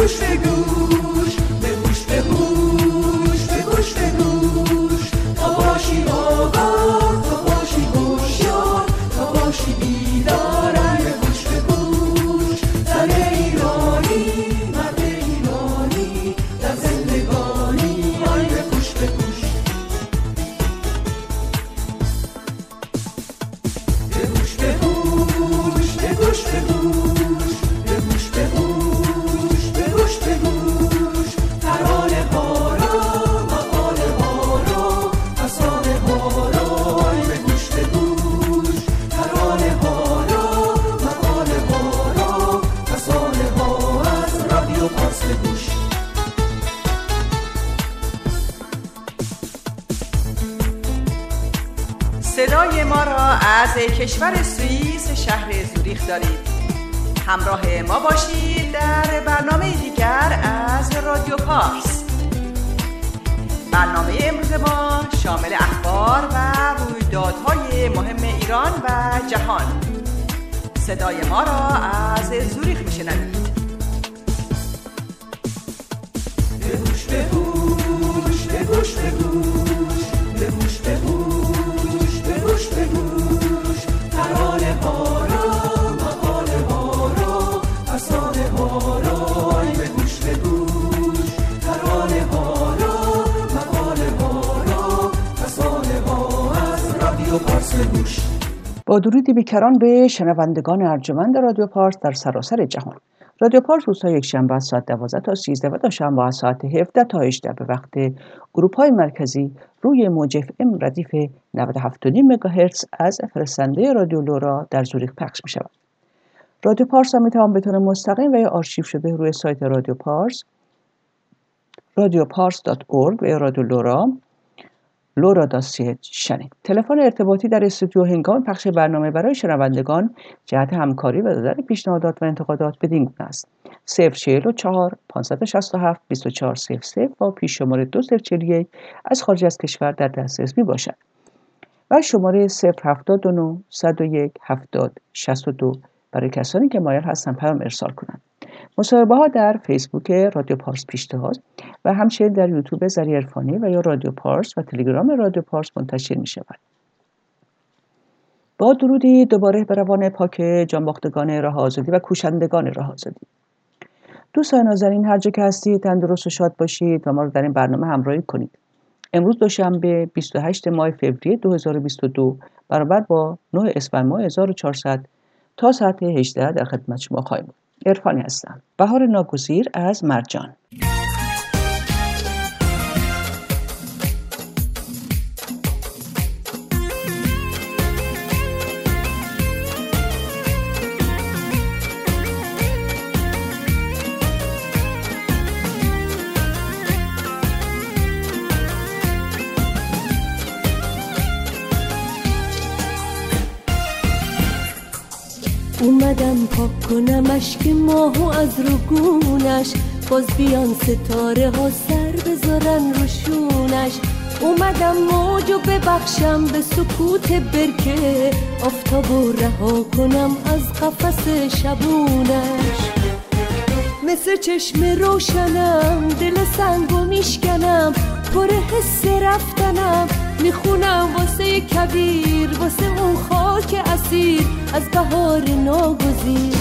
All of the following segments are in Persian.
گوش به گوش، به گوش به گوش، به گوش به گوش، تا باشی آگاه، تا باشی هوشیار، تا باشی بیدار. به گوش به گوش، زن ایرانی، مرد ایرانی، در زندگانی. به گوش به گوش، به گوش به گوش، به گوش به گوش، به گوش به گوش، به گوش به گوش، ترانه ها را، مقاله ها را، افسانه ها را. به گوش به گوش، ترانه ها را، مقاله ها را، افسانه ها، از رادیو پارس به گوش. صدای ما را از کشور سوئیس شهر زوریخ دارید. همراه ما باشید در برنامه دیگر از رادیو پارس. برنامه امروز ما شامل اخبار و رویدادهای مهم ایران و جهان. صدای ما را از زوریخ میشنوید. به گوش به گوش، به گوش به گوش، به گوش به گوش، به گوش به گوش، ترانه ها را، مقاله ها را، افسانه ها را. به گوش به گوش، ترانه ها را، مقاله ها را، افسانه ها، از رادیو پارس به گوش. با درودی بیکران به شنوندگان ارجمند رادیو پارس در سراسر جهان. رادیو پارس روزهای یکشنبه از ساعت 12 تا 13 و دوشنبه از ساعت 17 تا 18 به وقت اروپای مرکزی روی موج FM ردیف 97.5 مگاهرتز از فرستنده رادیو لورا در زوریخ پخش می شود. رادیو پارس هم می توان به طور مستقیم و یا آرشیو شده روی سایت رادیو پارس radiopars.org و یا رادیو لورا لورا.ch شنید. تلفن ارتباطی در استودیو هنگام پخش برنامه برای شنوندگان جهت همکاری و دادن پیشنهادات و انتقادات بدین گونه است: 044 567 2400 با پیش شماره 2041 از خارج از کشور در دسترس می باشد و شماره 079 101 70 62 برای کسانی که مایل هستند پیام ارسال کنند. مصاحبه ها در فیسبوک رادیو پارس پیشته‌هاست و همچنین در یوتیوب ذریع عرفانی و یا رادیو پارس و تلگرام رادیو پارس منتشر می شود. با درودی دوباره به روان پاک جانباختگان راه آزادی و کوشندگان راه آزادی. دوستان نازنین، هر جا که هستید تندرست و شاد باشید و ما رو در این برنامه همراهی کنید. امروز دوشنبه 28 ماه فوریه 2022 برابر با 9 اسفند ماه 1400 تا ساعت 18 در خدمت شما خواهیم بود. عرفانی هستم. بهار ناگزیر از مرجان. اومدم پاک کنم اشک ماهو از رگونش، باز بیان ستاره ها سر بذارن روشونش. اومدم موجو ببخشم به سکوت برکه، آفتابو رها کنم از قفس شبونش. مثل چشم روشنم دل سنگو میشکنم، پر حس رفتنم میخونم واسه کبیر، واسه اون خاک اسیر از بهار ناگزیر.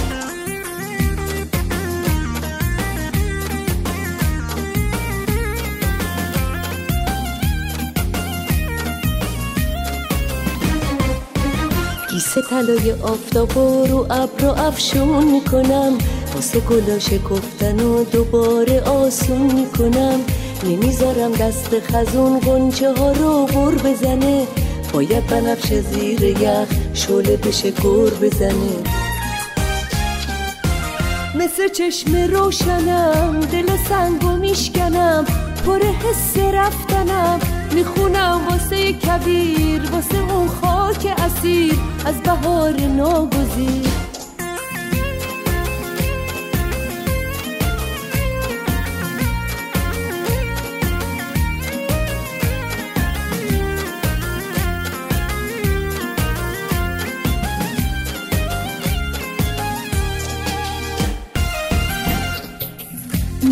گیسه طلای آفتابو رو ابر و افشون میکنم، واسه گلا شکفتن و دوباره آسون میکنم. نمیذارم دست خزون غنچه ها رو بر بزنه، باید بنفشه زیر یخ شعله بشه گر بزنه. مثل چشم روشنم دل سنگو میشکنم، پر حس رفتنم میخونم واسه کبیر، واسه اون خاک اسیر از بهار ناگزیر.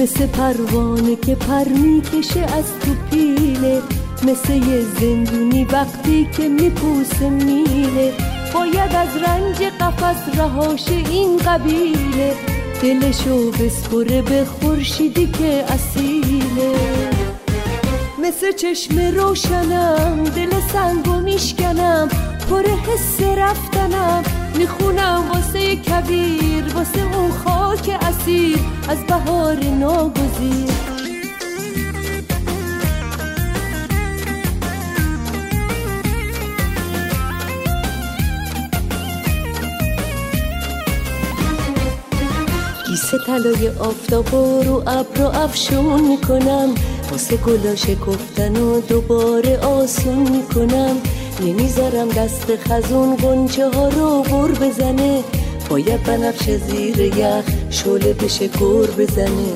مثل پروانه که پر میکشه از تو پیله، مثل یه زندونی وقتی که میپوسه میله. باید از رنج قفس رهاش این قبیله، دلشو بسپره به خورشیدی که اصیله. مثل چشم روشنم دل سنگو میشکنم، پر حس رفتنم میخونم واسه کبیر، واسه اون خاک اسیر از بهار ناگزیر. کیسه طلای آفتابا رو ابر افشون میکنم، واسه گلا شکفتن و دوباره آسون میکنم. نمیذارم دست خزون غنچه ها رو غر بزنه، باید بنفش زیر یخ شعله بشه گر بزنه.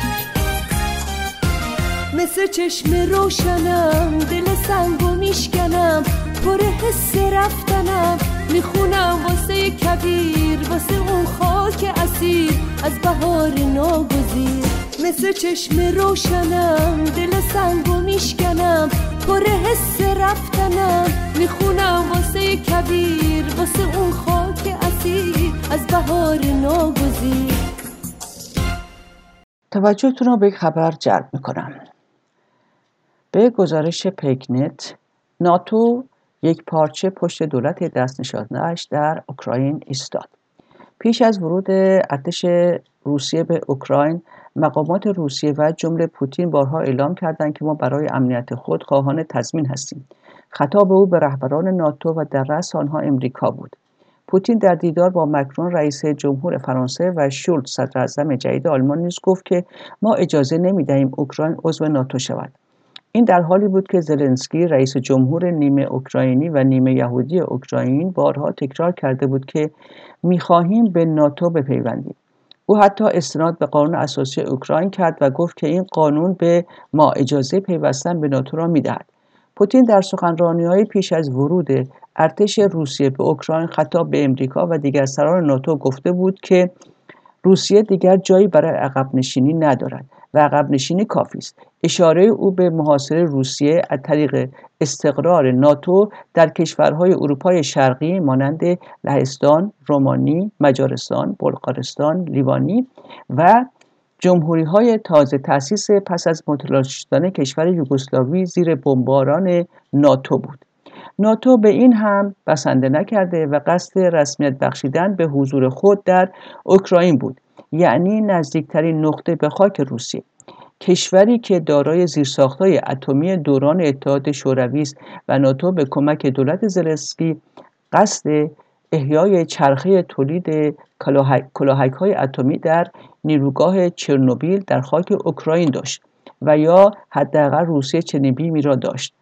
مثل چشم روشنم دل سنگو میشکنم، پر حس رفتنم میخونم واسه کبیر، واسه اون خاک اسیر از بهار ناگزیر. مثل چشم روشنم دل سنگو میشکنم، پر حس رفتنم میخونم واسه کبیر، واسه اون خاک اسیر از بهار ناگزیر. توجهتون رو به یک خبر جلب میکنم. به گزارش پیکنت، ناتو یک پارچه پشت دولت دست نشانده‌اش در اوکراین ایستاد. پیش از ورود ارتش روسیه به اوکراین، مقامات روسیه و جمله پوتین بارها اعلام کردند که ما برای امنیت خود خواهان تضمین هستیم. خطاب او به رهبران ناتو و در رأس آنها امریکا بود. پوتین در دیدار با مکرون رئیس جمهور فرانسه و شولز صدر اعظم جدید آلمان نیز گفت که ما اجازه نمی‌دهیم اوکراین عضو ناتو شود. این در حالی بود که زلنسکی رئیس جمهور نیمه اوکراینی و نیمه یهودی اوکراین بارها تکرار کرده بود که می‌خواهیم به ناتو بپیوندیم. او حتی استناد به قانون اساسی اوکراین کرد و گفت که این قانون به ما اجازه پیوستن به ناتو را می‌دهد. پوتین در سخنرانی‌های پیش از ورود ارتش روسیه به اوکراین خطاب به امریکا و دیگر سران ناتو گفته بود که روسیه دیگر جایی برای عقب نشینی ندارد و عقب نشینی کافی است. اشاره او به محاصره روسیه از طریق استقرار ناتو در کشورهای اروپای شرقی مانند لهستان، رومانی، مجارستان، بلغارستان، لیوانی و جمهوری‌های تازه تأسیس پس از متلاشی شدن کشور یوگسلاوی زیر بمباران ناتو بود. ناتو به این هم بسنده نکرده و قصد رسمیت بخشیدن به حضور خود در اوکراین بود، یعنی نزدیکترین نقطه به خاک روسیه. کشوری که دارای زیرساخت‌های اتمی دوران اتحاد شوروی است و ناتو به کمک دولت زلنسکی قصد احیای چرخه تولید کلاهک‌های اتمی در نیروگاه چرنوبیل در خاک اوکراین داشت و یا حداقل روسیه چنین بیمی را داشت.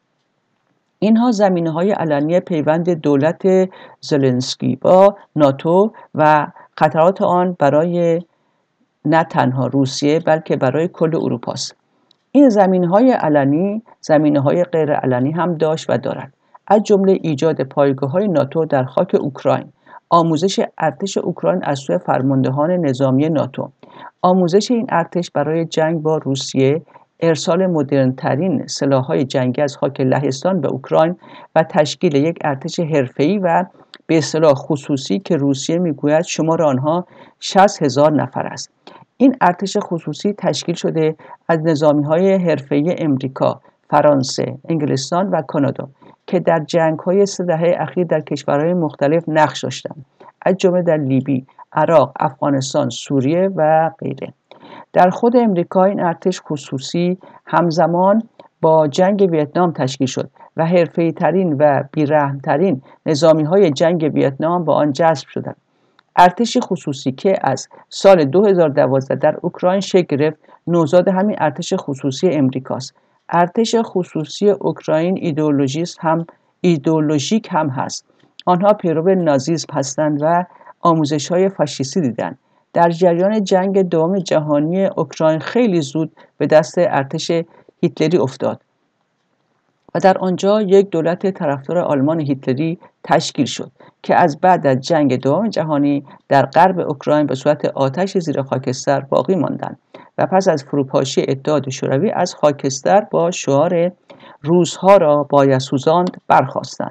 اینها زمینه‌های علنی پیوند دولت زلنسکی با ناتو و خطرات آن برای نه تنها روسیه بلکه برای کل اروپا است. این زمینه‌های علنی زمینه‌های غیر علنی هم داشت و دارد، از جمله ایجاد پایگاه‌های ناتو در خاک اوکراین، آموزش ارتش اوکراین از سوی فرماندهان نظامی ناتو، آموزش این ارتش برای جنگ با روسیه، ارسال مدرن‌ترین سلاح‌های جنگی از خاک لهستان به اوکراین و تشکیل یک ارتش حرفه‌ای و به اصطلاح خصوصی که روسیه میگوید شمار آنها 60,000 نفر است. این ارتش خصوصی تشکیل شده از نظامی‌های حرفه‌ای امریکا، فرانسه، انگلستان و کانادا که در جنگ‌های 3 دهه اخیر در کشورهای مختلف نقش داشتند، از جمله در لیبی، عراق، افغانستان، سوریه و غیره. در خود امریکا این ارتش خصوصی همزمان با جنگ ویتنام تشکیل شد و حرفه‌ای‌ترین و بی‌رحم‌ترین نظامی‌های جنگ ویتنام با آن جذب شدند. ارتش خصوصی که از سال 2012 در اوکراین شکل گرفت نوزاد همین ارتش خصوصی امریکاست. ارتش خصوصی اوکراین ایدئولوژیک هم هست. آنها پیرو نازیسم هستند و آموزش‌های فاشیستی دیدند. در جریان جنگ دوم جهانی اوکراین خیلی زود به دست ارتش هیتلری افتاد. و در آنجا یک دولت طرفدار آلمان هیتلری تشکیل شد که از بعد از جنگ دوم جهانی در غرب اوکراین به صورت آتش زیر خاکستر باقی ماندند و پس از فروپاشی اتحاد شوروی از خاکستر با شعار روس‌ها را باید سوزاند برخاستند.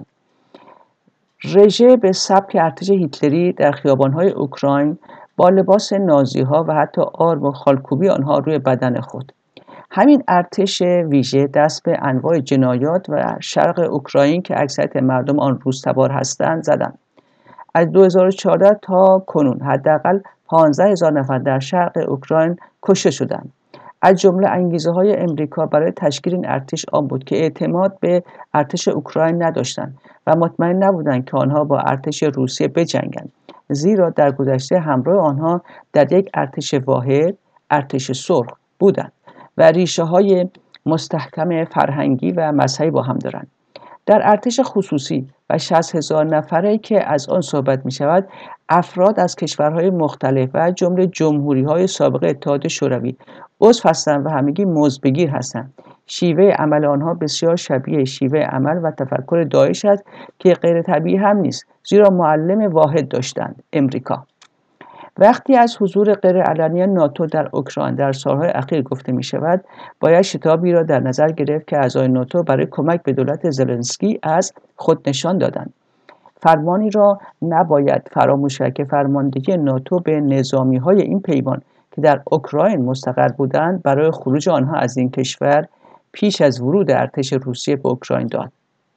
رژه به سبک ارتش هیتلری در خیابان‌های اوکراین با لباس نازی‌ها و حتی آرم و خالکوبی آنها روی بدن خود. همین ارتش ویژه دست به انواع جنایات و شرق اوکراین که اکثریت مردم آن روس‌تبار هستند زدند. از 2014 تا کنون حداقل 15,000 نفر در شرق اوکراین کشته شدند. از جمله انگیزه‌های امریکا برای تشکیل این ارتش آن بود که اعتماد به ارتش اوکراین نداشتند و مطمئن نبودند که آنها با ارتش روسیه بجنگند، زیرا در گذشته همراه آنها در یک ارتش واحد، ارتش سرخ بودند و ریشه‌های مستحکم فرهنگی و مذهبی با هم دارند. در ارتش خصوصی و 60,000 نفره که از آن صحبت می شود، افراد از کشورهای مختلف و جمله جمهوری‌های سابق اتحاد شوروی عضو هستند و همگی مزدبگیر هستند. شیوه عمل آنها بسیار شبیه شیوه عمل و تفکر داعش است که غیر طبیعی هم نیست، زیرا معلم واحد داشتند: امریکا. وقتی از حضور غیرعلنی ناتو در اوکراین در سالهای اخیر گفته می شود، باید شتابی را در نظر گرفت که اعضای ناتو برای کمک به دولت زلنسکی از خود نشان دادند. فرمانی را نباید فراموش کرد که فرماندهی ناتو به نظامی‌های این پیمان که در اوکراین مستقر بودند برای خروج آنها از این کشور پیش از ورود ارتش روسیه به اوکراین داد.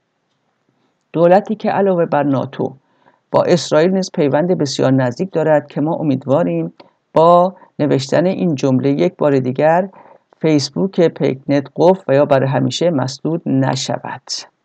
دولتی که علاوه بر ناتو با اسرائیل نیز پیوند بسیار نزدیک دارد که ما امیدواریم با نوشتن این جمله یک بار دیگر فیسبوک پیکنت قفل و یا برای همیشه مسدود نشود.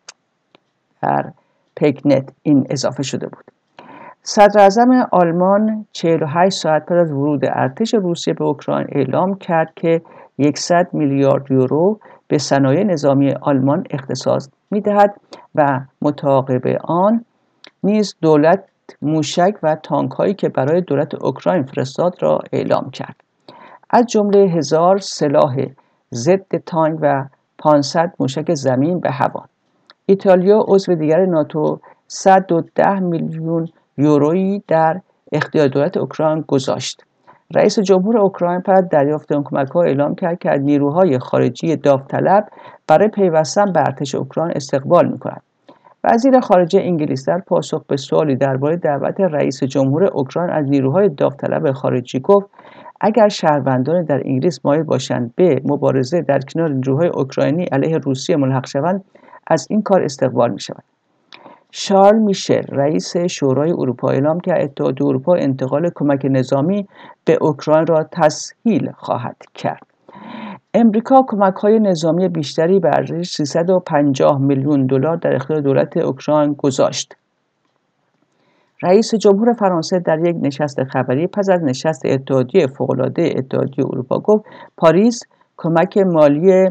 در پیکنت این اضافه شده بود. صدر اعظم آلمان 48 ساعت پس از ورود ارتش روسیه به اوکراین اعلام کرد که 100 میلیارد یورو به صنایع نظامی آلمان اختصاص می‌دهد و متعاقب آن نیز دولت موشک و تانک‌هایی که برای دولت اوکراین فرستاد را اعلام کرد. از جمله 1000 سلاح ضد تانک و 500 موشک زمین به هوا. ایتالیا عضو دیگر ناتو 110 میلیون یورویی در اختیار دولت اوکراین گذاشت. رئیس جمهور اوکراین پس از دریافت این کمک‌ها اعلام کرد که از نیروهای خارجی داوطلب برای پیوستن به ارتش اوکراین استقبال می‌کند. وزیر خارجه انگلیس در پاسخ به سوالی درباره دعوت رئیس جمهور اوکراین از نیروهای داوطلب خارجی گفت: اگر شهروندان در انگلیس مایل باشند به مبارزه در کنار نیروهای اوکراینی علیه روسیه ملحق شوند، از این کار استقبال می‌شود. شارل میشل رئیس شورای اروپا اعلام کرد اتحادیه اروپا انتقال کمک نظامی به اوکراین را تسهیل خواهد کرد. امریکا کمک‌های نظامی بیشتری به ارزش 350 میلیون دلار در اختیار دولت اوکراین گذاشت. رئیس جمهور فرانسه در یک نشست خبری پس از نشست اتحادیه فوق‌العاده اتحادیه اروپا گفت پاریس کمک مالی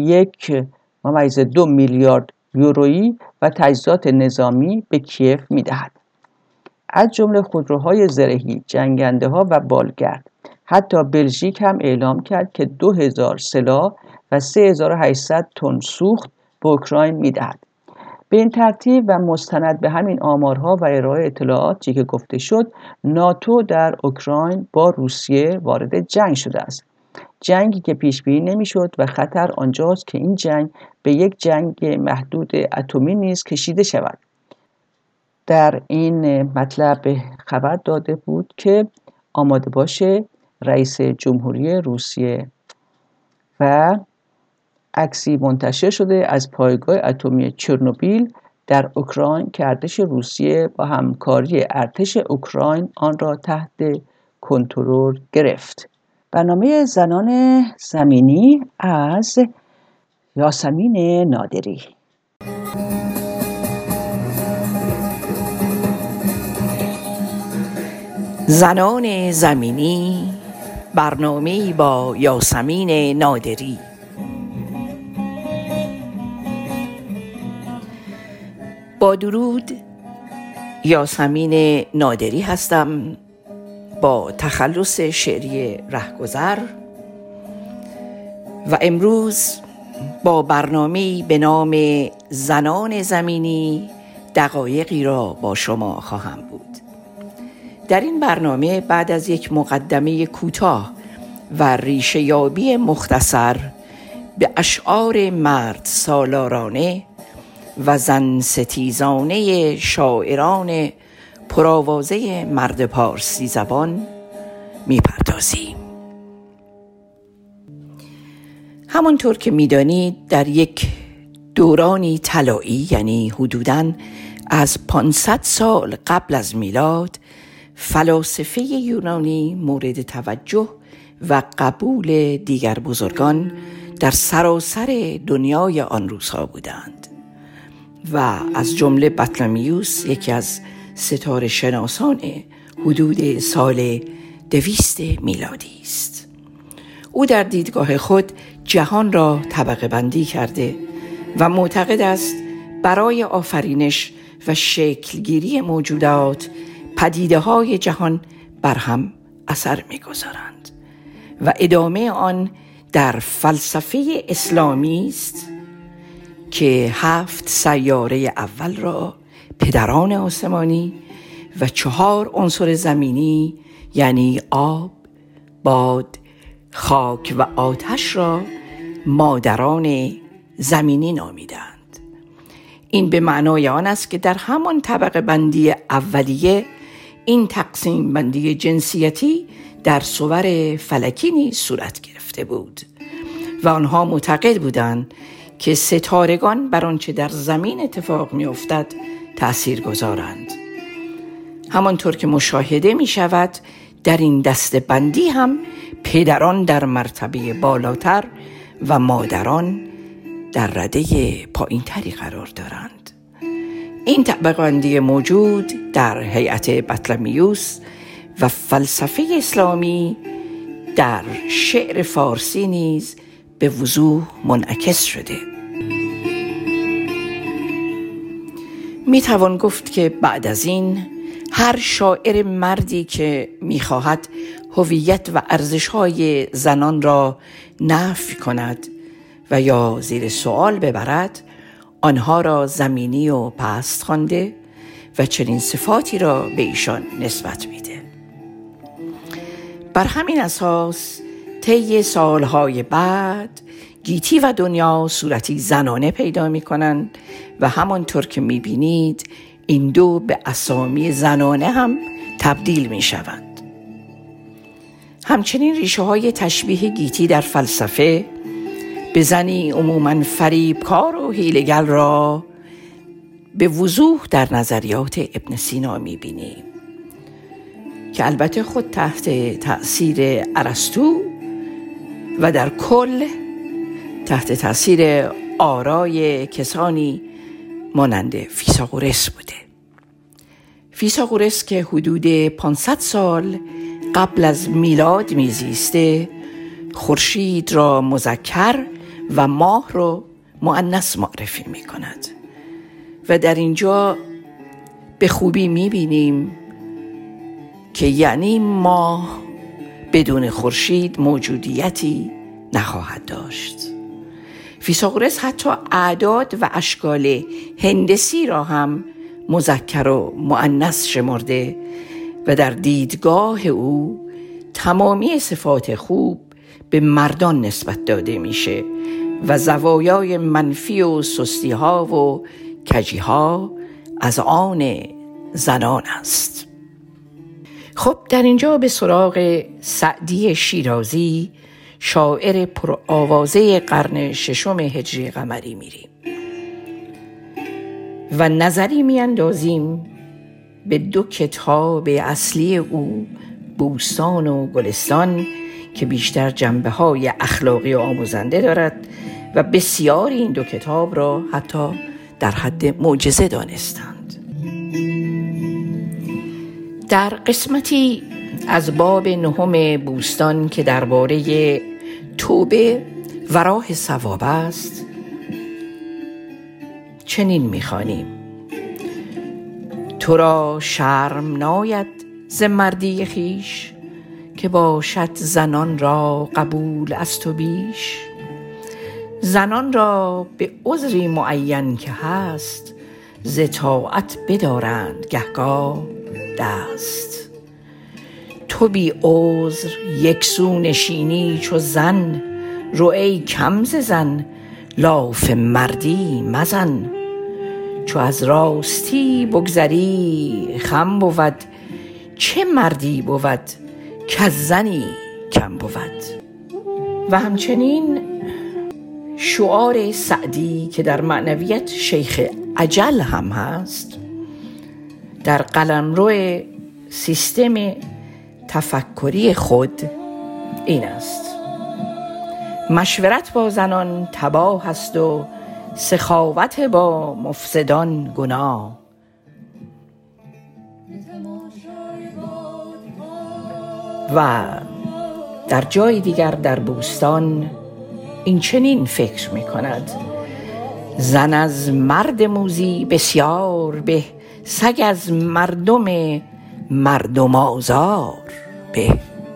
1.2 میلیارد یورویی و تجهیزات نظامی به کیف می‌دهد. از جمله خودروهای زرهی، جنگنده‌ها و بالگرد. حتی بلژیک هم اعلام کرد که 2000 سلاح و 3800 تن سوخت به اوکراین می‌دهد. به این ترتیب و مستند به همین آمارها و ارائه اطلاعاتی که گفته شد، ناتو در اوکراین با روسیه وارد جنگ شده است. جنگی که پیش بینی نمی‌شد و خطر آنجاست که این جنگ به یک جنگ محدود اتمی نیز کشیده شود. در این مطلب خبر داده بود که آماده باشه رئیس جمهوری روسیه و عکسی منتشر شده از پایگاه اتمی چرنوبیل در اوکراین که ارتش روسیه با همکاری ارتش اوکراین آن را تحت کنترل گرفت. برنامه زنان زمینی از یاسمین نادری. زنان زمینی، برنامه‌ای با یاسمین نادری. با درود، یاسمین نادری هستم با تخلص شعری رهگذر و امروز با برنامه‌ای به نام زنان زمینی دقایقی را با شما خواهم بود. در این برنامه بعد از یک مقدمه کوتاه و ریشه یابی مختصر به اشعار مرد سالارانه و زن ستیزانه شاعران پرآوازه مرد پارسی زبان می‌پردازیم. همانطور که می‌دانید در یک دورانی طلایی، یعنی حدوداً از 500 سال قبل از میلاد، فلاسفه یونانی مورد توجه و قبول دیگر بزرگان در سراسر دنیای آن روزها بودند و از جمله بطلمیوس یکی از ستاره شناسان حدود سال 200 میلادی است. او در دیدگاه خود جهان را طبقه بندی کرده و معتقد است برای آفرینش و شکلگیری موجودات پدیده های جهان بر هم اثر می‌گذارند و ادامه آن در فلسفه اسلامی است که 7 سیاره اول را پدران آسمانی و 4 عنصر زمینی یعنی آب، باد، خاک و آتش را مادران زمینی نامیدند. این به معنای آن است که در همان طبقه بندی اولیه این تقسیم بندی جنسیتی در صور فلکی نیز صورت گرفته بود و آنها معتقد بودند که ستارگان بر آنچه در زمین اتفاق می افتد تأثیر گذارند. همانطور که مشاهده می شود در این دسته بندی هم پدران در مرتبه بالاتر و مادران در رده پایین تری قرار دارند. این طبقه بندی موجود در هیئت بطلمیوس و فلسفه اسلامی در شعر فارسی نیز به وضوح منعکس شده. می توان گفت که بعد از این هر شاعر مردی که می‌خواهد هویت و ارزش‌های زنان را نفی کند و یا زیر سوال ببرد، آنها را زمینی و پست خوانده و چنین صفاتی را به ایشان نسبت میده. بر همین اساس طی سالهای بعد گیتی و دنیا صورتی زنانه پیدا می‌کنند و همانطور که می‌بینید این دو به اسامی زنانه هم تبدیل می‌شوند. همچنین ریشه‌های تشبیه گیتی در فلسفه به زنی عموماً فریبکار و حیله‌گر را به وضوح در نظریات ابن سینا می‌بینیم که البته خود تحت تأثیر ارسطو و در کل تحت تأثیر آرای کسانی مانند فیثاغورس بوده. فیثاغورس که حدود 500 سال قبل از میلاد میزیسته، خورشید را مذکر و ماه را مؤنث معرفی می کند و در اینجا به خوبی می بینیم که یعنی ماه بدون خورشید موجودیتی نخواهد داشت. فیثاغورس حتی اعداد و اشکال هندسی را هم مذکر و مؤنث شمرده و در دیدگاه او تمامی صفات خوب به مردان نسبت داده میشه و زوایای منفی و سستی ها و کجی ها از آن زنان است. خب در اینجا به سراغ سعدی شیرازی، شاعر پرآوازه قرن 6 هجری قمری میریم و نظری میاندازیم به 2 کتاب اصلی او، بوستان و گلستان، که بیشتر جنبه‌های اخلاقی و آموزنده دارد و بسیاری این 2 کتاب را حتی در حد معجزه دانستند. در قسمتی از باب 9 بوستان که درباره توبه و راه ثواب است چنین می‌خوانیم: تو را شرم ناید ز مردی خویش، که باشد زنان را قبول از تو بیش. زنان را به عذری معین که هست ز طاعت بدارند گهگاه دست. تو بی عذر یکسو نشینی چو زن، رو ای کم ز زن لاف مردی مزن. چو از راستی بگذری خم بود، چه مردی بود کز زنی کم بود. و همچنین شعار سعدی که در معنویت شیخ اجل هم هست، در قلمرو سیستم تفکری خود این است: مشورت با زنان تباه است و سخاوت با مفسدان گناه. و در جای دیگر در بوستان این چنین فکر می کند: زن از مرد موذی بسیار به، سگ از مردم آزار به.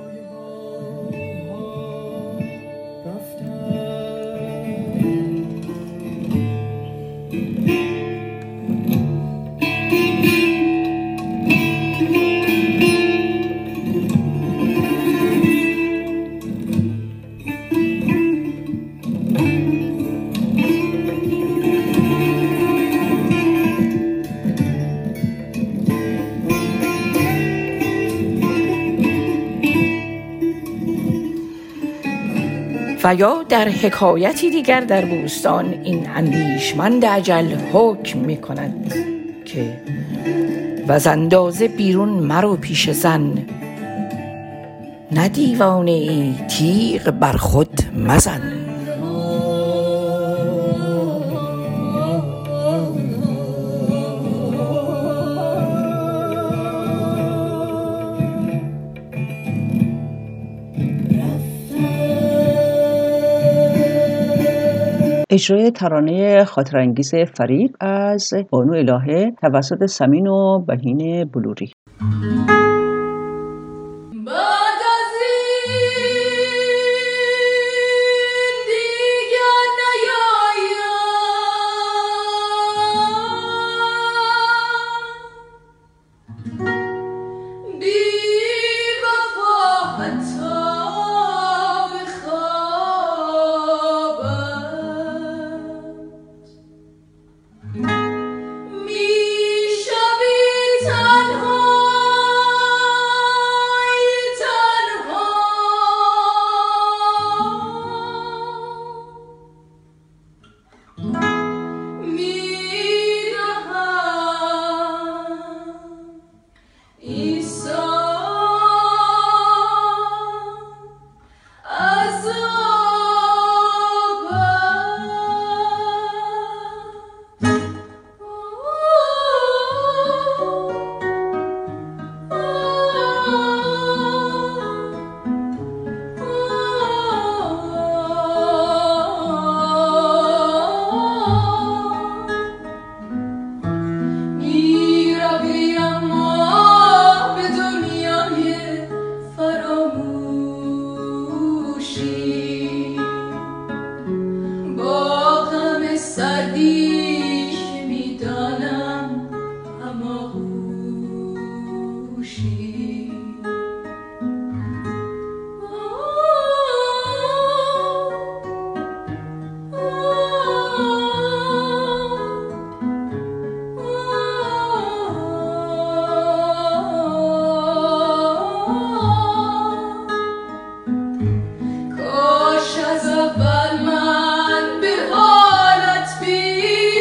و یا در حکایتی دیگر در بوستان این اندیشمند اجل حکم می کند که وز اندازه بیرون مرو پیش زن، نه دیوانه ای تیغ بر خود مزن. اجرای ترانه خاطرانگیز فریب از بانو الهه توسط سمین و بهین بلوری. کاش از اول من به حالت بی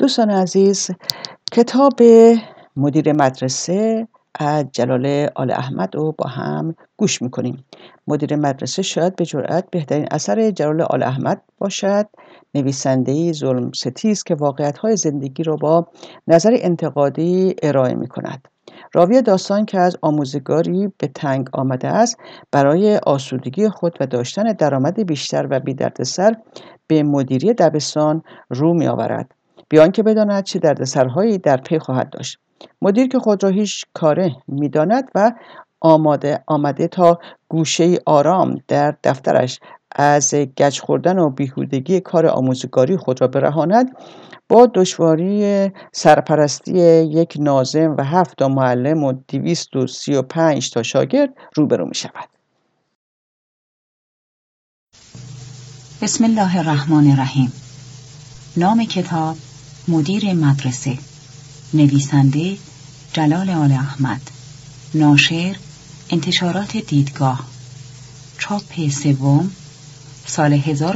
دوستان عزیز، کتاب مدیر مدرسه از جلال آل احمد رو با هم گوش میکنیم. مدیر مدرسه شاید به جرئت بهترین اثر جلال آل احمد باشد. نویسنده‌ای ظلم ستیز که واقعیت‌های زندگی رو با نظر انتقادی ارائه میکند. راوی داستان که از آموزگاری به تنگ آمده است، برای آسودگی خود و داشتن درآمد بیشتر و بی دردسر به مدیری دبستان رو می‌آورد، بیان که بداند چه دردسرهایی در پی خواهد داشت. مدیر که خود را هیچ کاره می‌داند و آمده تا گوشه آرام در دفترش از گچ خوردن و بیهودگی کار آموزگاری خود را برهاند، با دشواری سرپرستی یک ناظم و 7 معلم و 235 تا شاگرد روبرو می شود. بسم الله الرحمن الرحیم. نام کتاب مدیر مدرسه، نویسنده جلال آل احمد، ناشر انتشارات دیدگاه، چاپ سوم، سال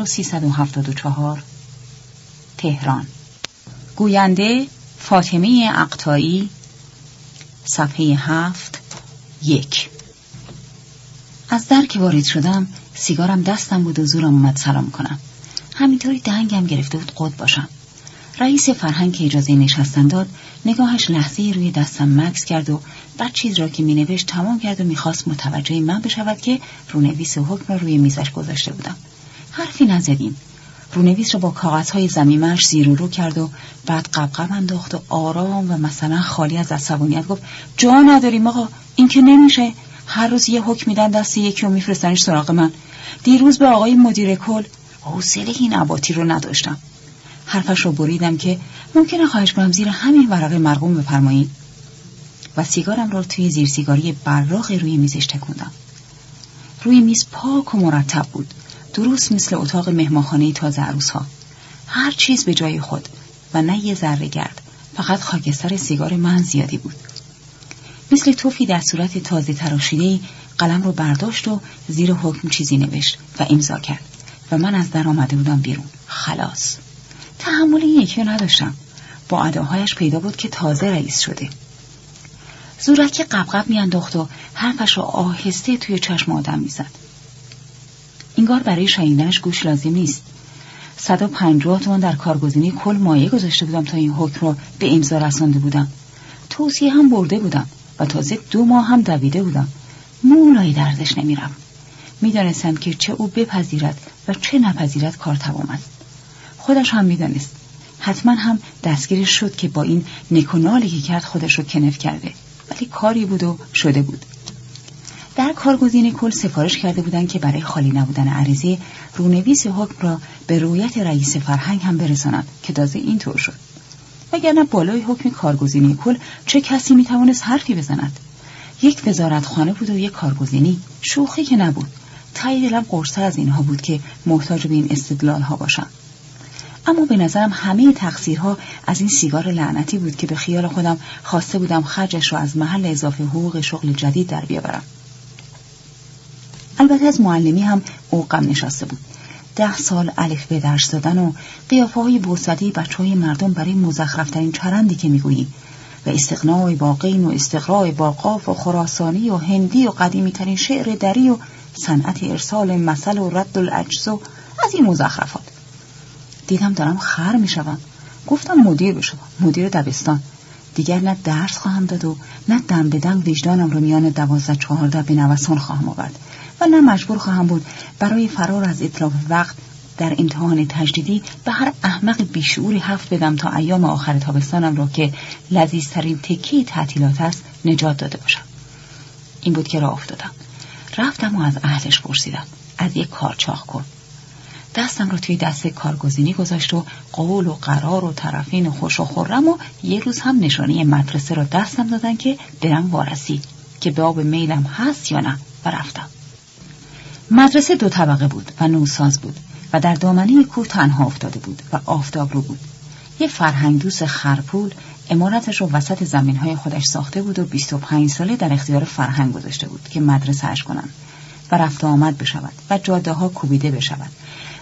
1374، تهران. گوینده فاطمه اقطاعی. صفحه 7-1. از در که وارد شدم سیگارم دستم بود و زورم اومد سلام کنم. همینطوری دنگم گرفته بود قد باشم. رئیس فرهنگ که اجازه نشستن داد، نگاهش لحظه روی دستم مکث کرد و بعد چیز را که می نوشت تمام کرد و میخواست متوجه من بشود که رونویس حکم را روی میزش گذاشته بودم. حرفی نزدیم. رونویس را با کاغذهای ضمیمه‌اش زیر و رو کرد و بعد قبقب انداخت و آرام و مثلا خالی از عصبانیت گفت: جا نداریم آقا، این که نمیشه. هر روز یه حکم میدن دست یکی و میفرستنش سراغ من. دیروز به آقای مدیر کل حوصله این عباطی رو نداشتم. حرفش رو بریدم که ممکنه خواهش کنم زیر همین ورقه مرقوم بفرمایید و سیگارم رو توی زیر سیگاری براق روی میزش تکوندم. روی میز پاک و مرتب بود، درست مثل اتاق مهمانخانه تازه عروس‌ها. هر چیز به جای خود و نه یه ذره گرد، فقط خاکستر سیگار من زیادی بود. مثل توفی در صورت تازه تراشیده‌ای قلم رو برداشت و زیر حکم چیزی نوشت و امضا کرد و من از در آمده بودم بیرون. خلاص. تحمل این یکی رو نداشتم. با اداهایش پیدا بود که تازه رئیس شده. زورکی قبقب میانداخت و حرفش رو آهسته توی چشم آدم میزد. اینگار برای شنیدنش گوش لازم نیست. 150 تومان در کارگزینی کل مایه گذاشته بودم تا این حکم رو به امضا رسانده بودم. توصیه هم برده بودم و تازه 2 ماه هم دویده بودم. مولای دردش نمیرم. میدانستم که چه او بپذیرد و چه نپذیرد کار تمام است. خودش هم میدانست. حتما هم دستگیرش شد که با این نکنالی که کرد خودش رو کنف کرده، ولی کاری بود و شده بود. در کارگزینی کل سفارش کرده بودن که برای خالی نبودن عریضه رونویس حکم را به رویت رئیس فرهنگ هم برسانند که تازه اینطور شد. وگرنه بالای حکم کارگزینی کل چه کسی میتوانست حرفی بزند؟ یک وزارتخانه بود و یک کارگزینی، شوخی که نبود. تای دلم قرص‌تر از اینها بود که محتاج به این استدلال ها باشم. اما به نظرم همه تقصیرها از این سیگار لعنتی بود که به خیال خودم خواسته بودم خرجش رو از محل اضافه حقوق شغل جدید در بیاورم. البته از معلمی هم او غم نشسته بود. 10 سال الف به درس دادن و قیافه‌های بوسعی بچه‌های مردم برای مزخرف‌ترین چرندی که میگویی و استغنای با قین و استقراء با قاف و خراسانی و هندی و قدیمی‌ترین شعر دری و صنعت ارسال مثل و رد العجز و از این مزخرفات. دیدم دارم خر میشم. گفتم مدیر بشم، مدیر دبستان. دیگر نه درس خواهم داد و نه دم به دم وجدانم رو میان 12-14 به نوسان خواهم آورد و نه مجبور خواهم بود برای فرار از اتلاف وقت در امتحان تجدیدی به هر احمق بیشعوری 7 بدم تا ایام آخر تابستانم رو که لذیذترین تکی تعطیلات است نجات داده باشم. این بود که راه افتادم. رفتم و از اهلش پرسیدم. از یک کار چاق کن. دستم رو توی دست کارگزینی گذاشت و قول و قرار و طرفین و خوش و خرم و یه روز هم نشانه مدرسه رو دستم دادن که برم وارسی که به آب میلم هست یا نه و رفتم. مدرسه 2 طبقه بود و نوساز بود و در دامنه کوه تنها افتاده بود و آفتاب رو بود. یه فرهنگ دوست خرپول عمارتش رو وسط زمین‌های خودش ساخته بود و 25 ساله در اختیار فرهنگ گذاشته بود که مدرسه اش کنن و رفت و آمد بشود و جاده ها کوبیده بشود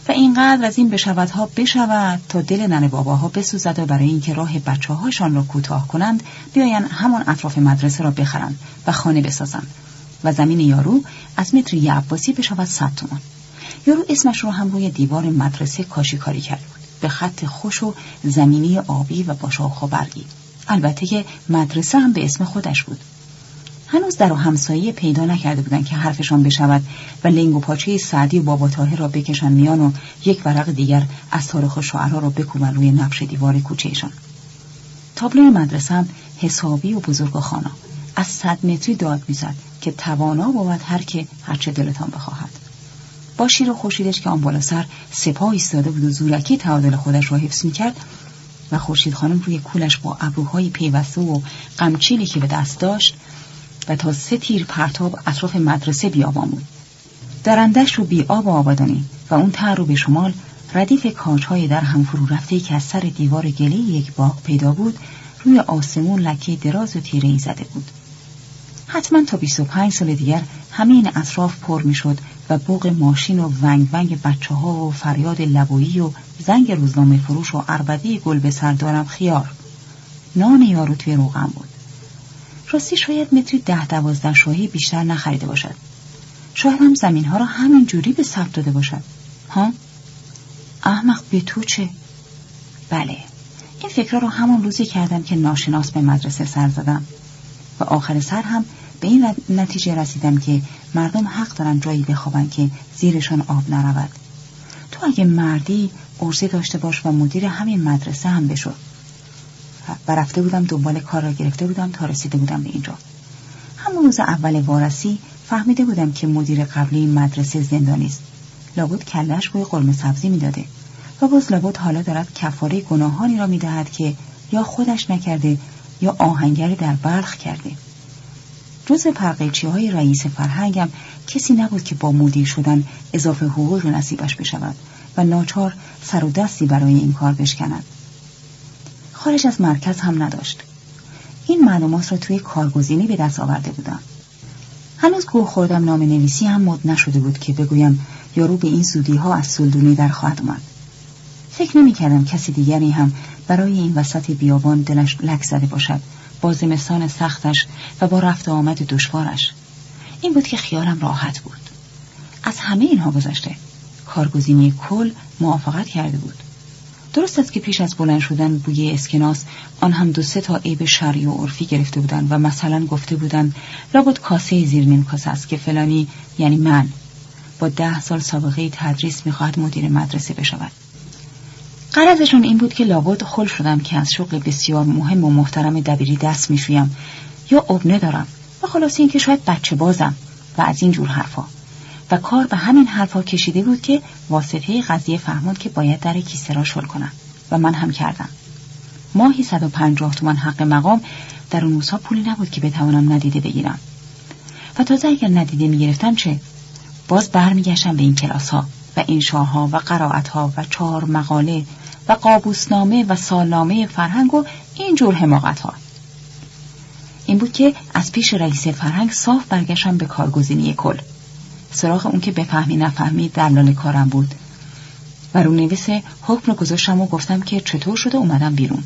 و اینقدر از این بشودها بشود تا دل ننه باباها بسوزد و برای اینکه راه بچه‌هاشان را کوتاه کنند بیایند همان اطراف مدرسه را بخرند و خانه بسازند و زمین یارو از متر عباسی بشود 100 تومان. یارو اسمش رو هم روی دیوار مدرسه کاشیکاری کرده بود به خط خوش و زمینی آبی و با شاخ و برگی. البته که مدرسه هم به اسم خودش بود. هنوز در و همسایه پیدا نکرده بودن که حرفشان بشود و لنگ و پاچه سعدی و بابا طاهر را بکشن میان و یک ورق دیگر از تاریخ شعرا را بکوبن روی نقش دیوار کوچه‌شان. تابلوی مدرسه هم حسابی و بزرگ و خوانا از 100 متری داد میزد که توانا بود هر که هرچه دلتان بخواهد. با شیر و خورشیدش که آن بالا سر سپاه ایستاده بود و زورکی تعادل خودش را حفظ میکرد و خورشید خانم روی کولش با ابروهای پیوسته و قمچیلی که به دست داشت و تا 3 تیر پرتاب اطراف مدرسه بیابان بود. درندش رو بی آب و آبادانی و اون ته رو به شمال ردیف کاج‌های در هم فرو رفته که از سر دیوار گلی یک باغ پیدا بود روی آسمون لکه دراز و تیره‌ای زده بود. حتما تا 25 سال دیگر همین اطراف پر میشد و بوق ماشین و ونگ ونگ بچه‌ها و فریاد لبویی و زنگ روزنامه فروش و عربده گل به سر دارم خیار. نان یارو توی روغن بود. راستی شاید متری 10-12 شاهی بیشتر نخریده باشد. شاید هم زمین‌ها را همین جوری به ثبت داده باشد. ها؟ احمق به تو چه؟ بله. این فکر رو همون روزی کردم که ناشناس به مدرسه سر زدم و آخر سر هم به این نتیجه رسیدم که مردم حق دارن جایی بخوابن که زیرشان آب نرود. تو اگه مردی عرضه داشته باش و مدیر همین مدرسه هم بشو. و رفته بودم دنبال کار را گرفته بودم تا رسیده بودم به اینجا. همون روز اول وارسی فهمیده بودم که مدیر قبلی مدرسه زندانی است. لابد کله‌اش بوی قرمه سبزی میداده و باز لابد حالا دارد کفاره گناهانی را میدهد که یا خودش نکرده یا آهنگر در بلخ کرده. جز پرقیچی‌های رئیس فرهنگم کسی نبود که با مدیر شدن اضافه حقوق نصیبش بشود و ناچار سر و دستی برای این کار بشکند. خارج از مرکز هم نداشت. این معلومات را توی کارگزینی به دست آورده بودم. هنوز گوه خوردم نام نویسی هم مد نشده بود که بگویم یارو به این زودی ها از سلدونی در خواهد اومد. فکر نمی کردم کسی دیگری هم برای این وسط بیابان دلش لک زده باشد با زمستان سختش و با رفت و آمد دشوارش. این بود که خیالم راحت بود. از همه اینها گذشته کارگزینی کل موافقت کرده بود. درست است که پیش از بلند شدن بوی اسکناس آن هم 2-3 تا عیب شرعی و عرفی گرفته بودن و مثلا گفته بودن لابد کاسه زیر نیم کاسه است که فلانی یعنی من با 10 سال سابقه تدریس میخواهد مدیر مدرسه بشود. غرضشون این بود که لابد خل شدم که از شغل بسیار مهم و محترم دبیری دست میشویم یا ابنه دارم و خلاص این که شاید بچه بازم و از این جور حرفا. و کار به همین حرفا کشیده بود که واسطه قضیه فهموند که باید در کیسه را شل کنم و من هم کردم. ماهی 150 تومان حق مقام در اون روزها پولی نبود که بتوانم ندیده بگیرم. و تازه اگر ندیده میگرفتم چه؟ باز برمیگشتم به این کلاس ها و انشاها و قرائت ها و 4 مقاله و قابوسنامه و سالنامه فرهنگ و اینجور حماقت ها. این بود که از پیش رئیس فرهنگ صاف برگشتم به کارگزینی کل. سراغ اون که بفهمی نفهمی دلال کارم بود و رو نویس حکم رو گذاشتم و گفتم که چطور شده اومدم بیرون.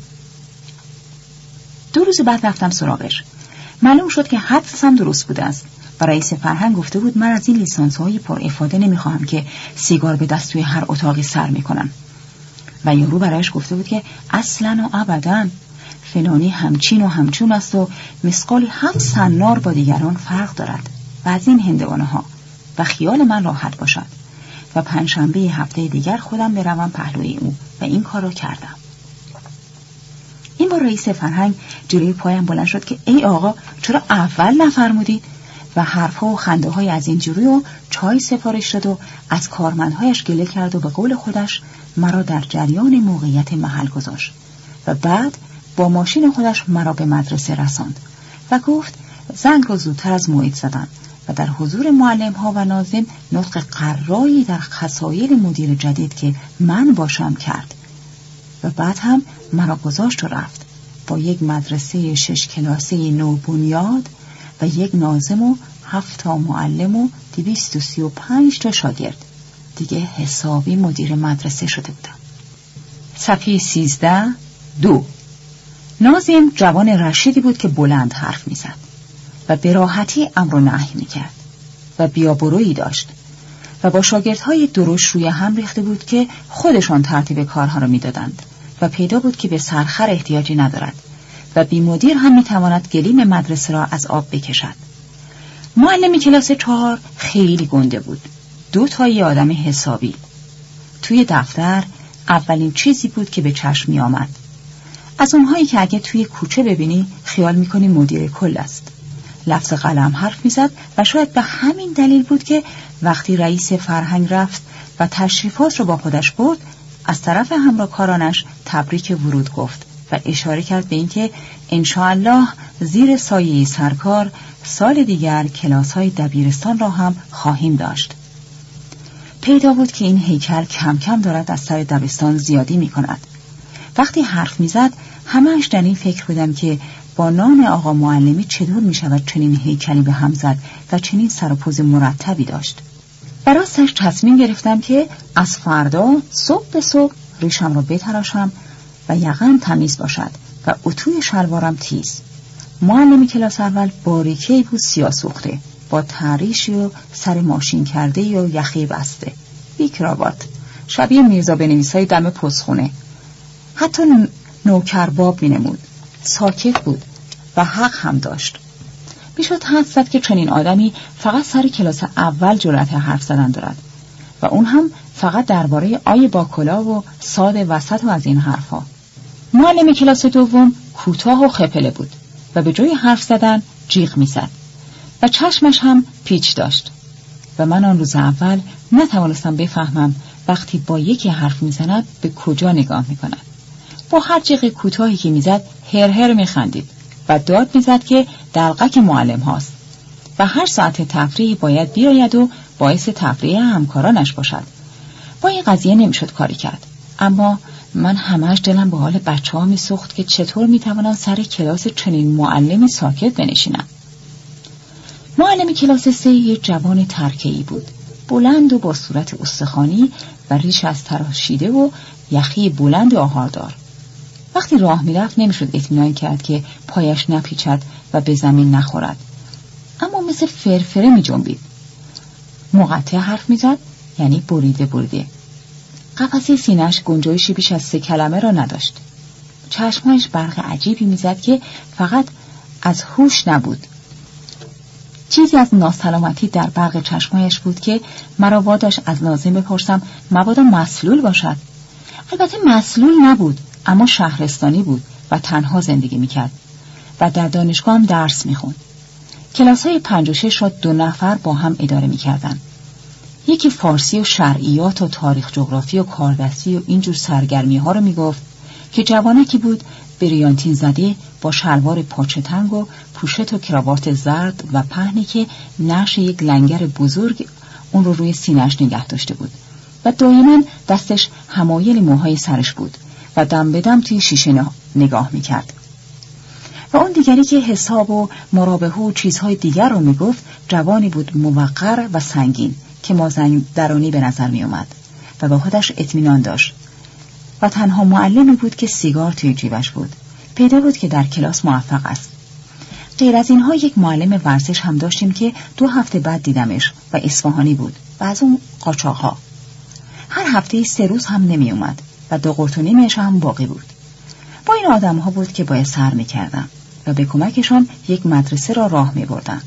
2 روز بعد رفتم سراغش. معلوم شد که حدسم درست بوده است و رئیس فرهنگ گفته بود من از این لیسانس های پر افاده نمیخواهم که سیگار به دست توی هر اتاقی سر میکنن. و یارو برایش گفته بود که اصلا و ابدا فلانی همچین و همچون است و مسقالی 7 سنار با دیگران فرق دارد و از این هندوانه ها و خیال من راحت باشد و 5 شنبه هفته دیگر خودم بروم پهلوی او و این کار را کردم. این بار رئیس فرهنگ جلوی پایم بلند شد که ای آقا چرا اول نفرمودید و حرفها و خنده های از این جوری و چای سفارش داد و از کارمندهایش گله کرد و به قول خودش مرا در جریان موقعیت محل گذاشت و بعد با ماشین خودش مرا به مدرسه رساند و گفت زنگ را زودتر از موعد زدن و در حضور معلم ها و ناظم نطق قرایی در خصایل مدیر جدید که من باشم کرد و بعد هم مرا گذاشت و رفت با یک مدرسه 6 کلاسی نو بنیاد و یک ناظم و 7 تا معلم و 235 تا شاگرد. دیگه حسابی مدیر مدرسه شده بودم. صفحه 13 2. ناظم جوان رشیدی بود که بلند حرف میزد و به راحتی امر و نهی میکرد و بیابرویی داشت و با شاگردهای درشت روی هم ریخته بود که خودشان ترتیب کارها را میدادند و پیدا بود که به سرخر احتیاجی ندارد و بی مدیر هم میتواند گلیم مدرسه را از آب بکشد. معلم کلاس 4 خیلی گنده بود، 2 تایی آدم حسابی. توی دفتر اولین چیزی بود که به چشم می آمد. از اونهایی که اگه توی کوچه ببینی خیال میکنی مدیر کل است. لفظ قلم حرف میزد و شاید به همین دلیل بود که وقتی رئیس فرهنگ رفت و تشریفات رو با خودش برد، از طرف همراهکارانش تبریک ورود گفت و اشاره کرد به اینکه انشاءالله زیر سایه سرکار سال دیگر کلاس‌های دبیرستان را هم خواهیم داشت. پیدا بود که این هیکل کم کم دارد از سر دبستان زیادی می کند. وقتی حرف می زد همه‌اش در این فکر بودم که با نام آقا معلمی چطور می شود چنین هیکلی به هم زد و چنین سر و پوز مرتبی داشت. براستش تصمیم گرفتم که از فردا صبح به صبح ریشم را بتراشم و یقه‌ام تمیز باشد و اتوی شلوارم تیز. معلم کلاس اول باریکه‌ای بود سیاه سوخته با تریشی و سر ماشین کرده و یخی بسته، بی کراوات، شبیه میرزا بنویسای دم پستخونه. حتی نوکرباب می‌نمود. ساکت بود و حق هم داشت. میشد حدس زد که چنین آدمی فقط سر کلاس اول جرأت حرف زدن دارد و اون هم فقط درباره آی باکلا و ساد وسط و از این حرفا. معلم کلاس دوم کوتاه و خپله بود و به جای حرف زدن جیغ میزد و چشمش هم پیچ داشت و من آن روز اول نتوانستم بفهمم وقتی با یکی حرف میزند به کجا نگاه میکند. با هر جیغ کوتاهی که میزد هر هر میخندید و داد میزد که دلقک معلم هاست و هر ساعت تفریحی باید بیاید و باعث تفریح همکارانش باشد. با این قضیه نمیشد کاری کرد، اما من همش دلم به حال بچه‌ها میسوخت که چطور میتوانن سر کلاس چنین معلمی ساکت بنشینن. معلم کلاس 3 یک جوان ترکه‌ای بود، بلند و با صورت استخوانی و ریش از تراشیده و یخی بلند آهاردار. وقتی راه میرفت نمیشد اطمینان کرد که پایش نپیچد و به زمین نخورد، اما مثل فرفره می جنبید. مقطع حرف میزد، یعنی بریده. قفسه سینه‌اش گنجایشی بیش از 3 کلمه را نداشت. چشمهایش برق عجیبی میزد که فقط از هوش نبود. چیزی از ناسلامتی در برق چشمهایش بود که مرا واداشت از ناظم بپرسم مبادا مسلول باشد. البته مسلول نبود، اما شهرستانی بود و تنها زندگی میکرد و در دانشگاه هم درس میخوند. کلاس‌های 5 و 6 را 2 نفر با هم اداره میکردن. یکی فارسی و شرعیات و تاریخ جغرافی و کاردستی و اینجور سرگرمی ها رو میگفت که جوانکی بود بریانتین زده با شلوار پاچه تنگ و پوشت و کراوات زرد و پهنی که نعش یک لنگر بزرگ اون رو روی سینه‌اش نگه داشته بود و دائما دستش حمایل موهای سرش بود و دم به دم توی شیشه نگاه میکرد. و اون دیگری که حساب و مرابحه و چیزهای دیگر رو میگفت جوانی بود موقر و سنگین که مازندرانی به نظر می اومد و با خودش اطمینان داشت و تنها معلمی بود که سیگار توی جیبش بود. پیدا بود که در کلاس موفق است. غیر از اینها یک معلم ورزش هم داشتیم که 2 هفته بعد دیدمش و اصفهانی بود و از اون قاچاق‌ها. هر هفته 3 روز هم نمی اومد و 2 قرت و نیمش هم باقی بود. با این آدم‌ها بود که باید سر می‌کردم و به کمکشان یک مدرسه را راه می‌بردم.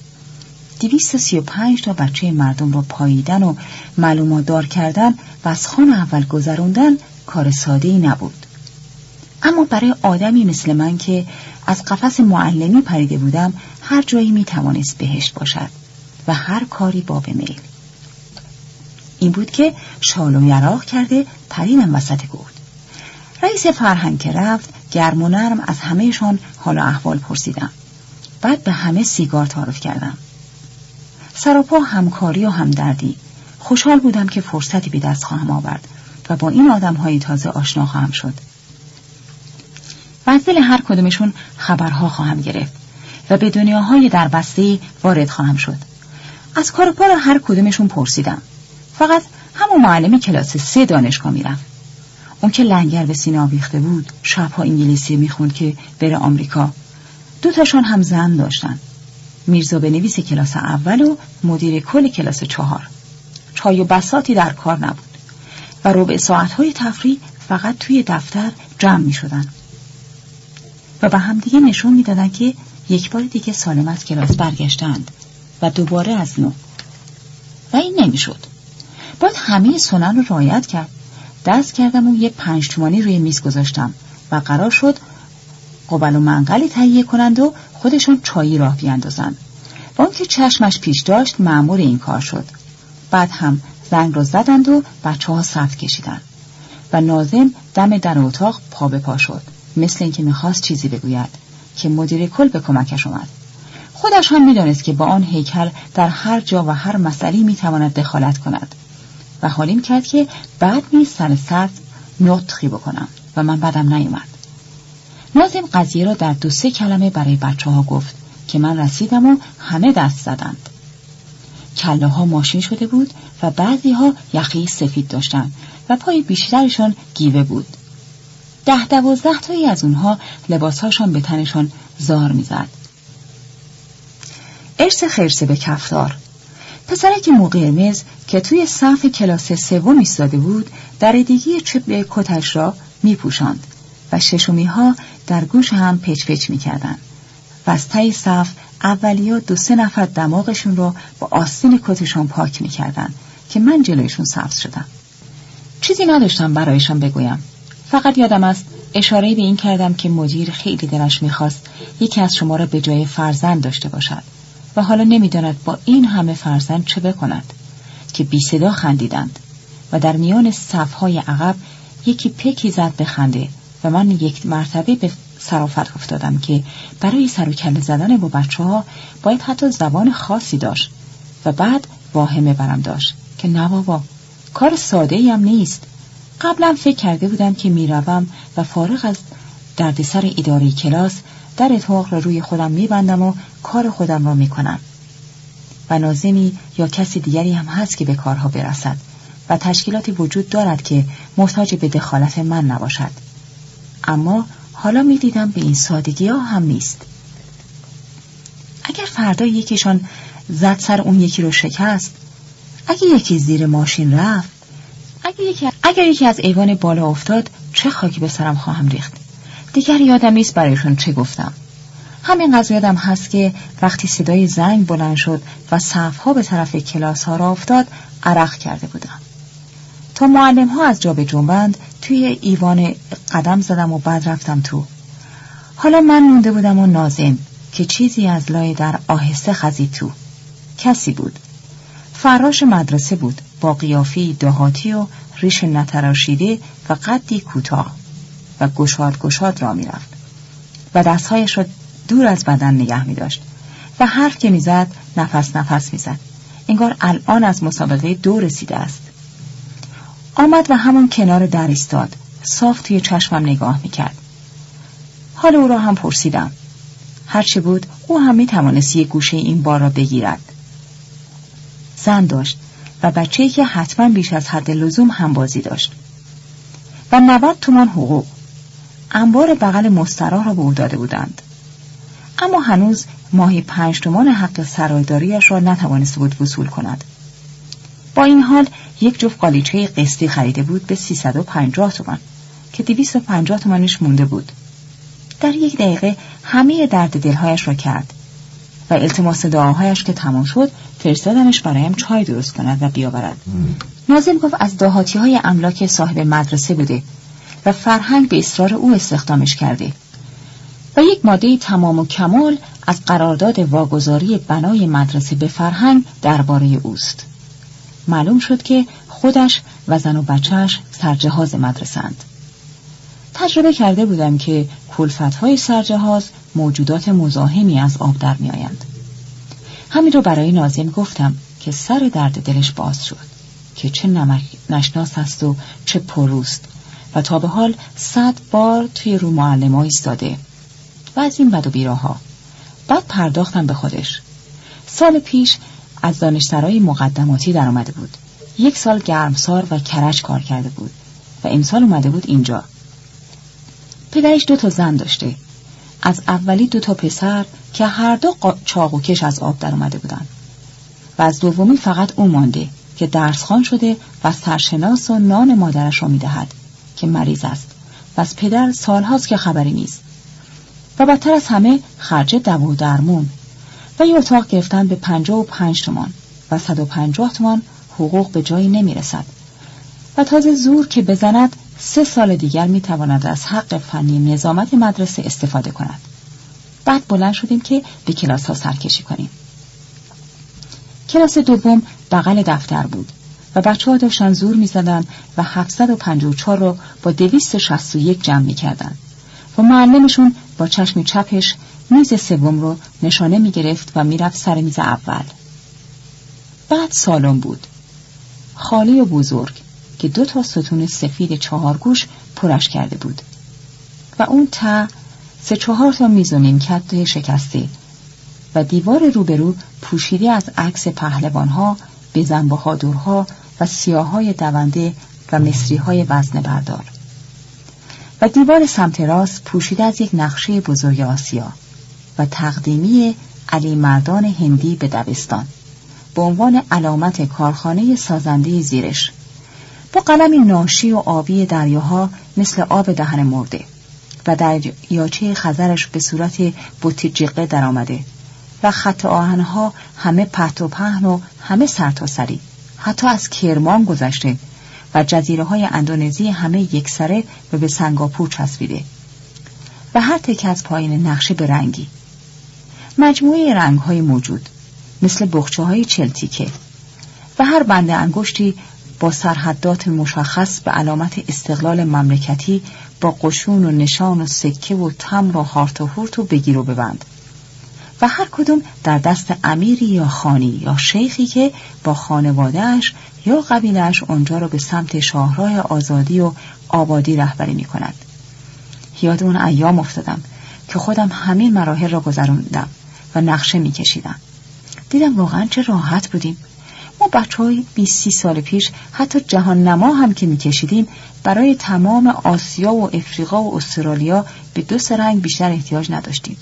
235 تا بچه مردم را پاییدن و معلومات دار کردن و از خوان اول گذروندن کار ساده‌ای نبود. اما برای آدمی مثل من که از قفس معلمی پریده بودم هر جایی میتوانست بهشت باشد و هر کاری باب میل. این بود که شال و یراق کرده پریدم وسط گود. رئیس فرهنگ که رفت گرم و نرم از همهشان حال و احوال پرسیدم. بعد به همه سیگار تعارف کردم. سراپا همکاری و همدردی. خوشحال بودم که فرصتی به دست خواهم آورد و با این آدم‌های تازه آشنا خواهم شد. و از دل هر کدومشون خبرها خواهم گرفت و به دنیاهای دربسته‌ای وارد خواهم شد. از کار و کار هر کدومشون پرسیدم. فقط همون معلم کلاس 3 دانشگاه میرفت. اون که لنگر به سینه آویخته بود، شبها انگلیسی میخوند که بره آمریکا. 2 تاشون هم زن داشتن، میرزا بنویس کلاس اول و مدیر کل کلاس 4. چای و بساطی در کار نبود و ربع ساعتهای تفریح فقط توی دفتر جمع میشدن و به هم دیگه نشون میدادن که یک بار دیگه سالم از کلاس برگشتند و دوباره از نو. و این نمیشد. باید همه سنن رو رعایت کرد. دست کردم و 5 تومانی روی میز گذاشتم و قرار شد قبل و منقلی تهیه کنند و خودشون چایی راه بیاندازند. و اون که چشمش پیش داشت مأمور این کار شد. بعد هم زنگ را زدند و بچه‌ها صف کشیدند و ناظم دم در اتاق پا به پا شد، مثل اینکه میخواست چیزی بگوید که مدیر کل به کمکش اومد. خودش هم میدانست که با آن هیکل در هر جا و هر مسئله میتواند دخالت کند و حالیم کرد که بعد نیز سر سر نطقی بکنم و من بدم نیومد. ناظم قضیه را در 2-3 کلمه برای بچه‌ها گفت که من رسیدم و همه دست زدند. کله ها ماشین شده بود و بعضی ها یخی سفید داشتند و پای بیشترشان گیوه بود. 10-12 تایی از اونها لباسهاشان به تنشان زار میزد. ارث خرسه به کفتار. پسرک مو قرمز که توی صف کلاس 3 ایستاده بود در دیگه چپ کتش را میپوشاند و ششمی ها در گوش هم پچ پچ میکردن و از ته صف اولیا 2-3 نفر دماغشون رو با آستین کتشون پاک میکردن که من جلویشون سبز شدم. چیزی نداشتم برایشان بگویم، فقط یادم است اشاره به این کردم که مدیر خیلی دلش میخواست یکی از شما را به جای فرزند داشته باشد و حالا نمیداند با این همه فرزند چه بکند، که بی صدا خندیدند و در میان صفهای عقب یکی پکی زد به خنده و من 1 مرتبه به صرافت افتادم که برای سر و کله زدن با بچه‌ها باید حتی زبان خاصی داشت و بعد واهمه برم داشت که نه بابا، کار ساده‌ای هم نیست. قبلا فکر کرده بودم که میروم و فارغ از دردسر اداره کلاس در اتاق را روی خودم میبندم و کار خودم را میکنم و ناظمی یا کسی دیگری هم هست که به کارها برسد و تشکیلاتی وجود دارد که محتاج به دخالت من نباشد. اما حالا میدیدم به این سادگی ها هم نیست. اگر فردا یکیشان زد سر اون یکی رو شکست، اگه یکی زیر ماشین رفت، اگر یکی از ایوان بالا افتاد، چه خاکی به سرم خواهم ریخت. دیگر یادم نیست برایشون چه گفتم. همین قضیه یادم هست که وقتی صدای زنگ بلند شد و صفها به طرف کلاس ها را افتاد، عرق کرده بودم. تا معلم ها از جا به جنبند توی ایوان قدم زدم و بعد رفتم تو. حالا من مونده بودم و ناظم که چیزی از لای در آهسته خزید تو. کسی بود. فراش مدرسه بود با قیافه‌ای دهاتی و ریش نتراشیده و قدی کوتاه و گشاد را می رفت و دستهایش را دور از بدن نگه می داشت و حرف که می زد نفس می زد. انگار الان از مسابقه 2 رسیده است. آمد و همون کنار در ایستاد، صاف توی چشمم نگاه می کرد. حال او را هم پرسیدم. هرچه بود او هم می توانست یک گوشه این بار را بگیرد. زن داشت و بچه‌ای که حتما بیش از حد لزوم هم بازی داشت و 90 تومان حقوق. انبار بغل مستراح را به او داده بودند، اما هنوز ماهی 5 تومان حق سرایداریش را نتوانسته بود وصول کند. با این حال یک جفت قالیچه قسطی خریده بود به 350 تومان که 250 تومانش مونده بود. در 1 دقیقه همه درد دلهایش را کرد و التماس دعاهایش که تمام شد فرستادمش برایم چای درست کند و بیاورد. ناظم گفت از دهاتی‌های املاک صاحب مدرسه بوده و فرهنگ به اصرار او استخدامش کرده و یک ماده تمام و کمال از قرارداد واگذاری بنای مدرسه به فرهنگ درباره اوست. معلوم شد که خودش و زن و بچهش سرجهاز مدرسه‌اند. تجربه کرده بودم که کلفت‌های سرجهاز موجودات مزاحمی از آب در می‌آیند. همین رو برای ناظم گفتم که سر درد دلش باز شد که چه نمک نشناس است و چه پروست و تا به حال 100 بار توی رو معلم‌ها ایستاده و از این بد و بیراها. بعد پرداختم به خودش. سال پیش از دانشسرای مقدماتی در آمده بود 1 سال گرمسار و کرج کار کرده بود و امسال اومده بود اینجا. پدرش 2 زن داشته. از اولی 2 پسر که هر دو چاقوکش از آب در اومده بودن و از دومی فقط او مانده که درسخوان شده و سرشناس و نان مادرش را میدهد که مریض است و از پدر سالهاست که خبری نیست و بدتر از همه خرج دوا و درمون و یه اتاق گرفتن به 55 تومان و 150 تومان حقوق به جایی نمیرسد و تازه زور که بزند 3 سال دیگر میتواند از حق فنی نظامت مدرسه استفاده کند. بعد بلند شدیم که به کلاس ها سرکشی کنیم. کلاس دوم بغل دفتر بود و بچه ها داشتن زور میزدن و 754 رو با 261 جمع میکردن و معلمشون با چشم چپش میز سوم رو نشانه میگرفت و میرفت سر میز اول. بعد سالن بود، خالی و بزرگ که 2 ستون سفید 4 گوش پرش کرده بود و اون 3-4 میز و نیمکت شکسته و دیوار روبرو پوشیده از عکس پهلوان‌ها، بزن‌بهادرها و سیاه‌های دونده و مصری‌های وزنه بردار و دیوار سمت راست پوشیده از یک نقشه بزرگ آسیا و تقدیمی علی مردان هندی به دبستان به عنوان علامت کارخانه سازنده زیرش با قلم ناشی و آبی دریاها مثل آب دهن مرده و دریاچه خزرش به صورت بوتی جقه در آمده و خط آهنها همه پهت و پهن و همه سرتاسری، حتی از کرمان گذشته و جزیره های اندونزی همه یکسره و به سنگاپور چسبیده و هر تکه از پایین نقشه به رنگی، مجموعه رنگ های موجود مثل بخچه های چلتیکه و هر بند انگشتی با سرحدات مشخص به علامت استقلال مملکتی با قشون و نشان و سکه و تمر و هارت و هورت و بگیر و ببند و هر کدوم در دست امیری یا خانی یا شیخی که با خانواده‌اش یا قبیله‌اش اونجا رو به سمت شاهراه آزادی و آبادی رهبری می کند. یاد اون ایام افتادم که خودم همین مراحل را گذروندم و نقشه می کشیدم. دیدم واقعا چه راحت بودیم. ما بچه‌های 20-30 سال پیش حتی جهان نما هم که می کشیدیم برای تمام آسیا و افریقا و استرالیا به 2 رنگ بیشتر احتیاج نداشتیم.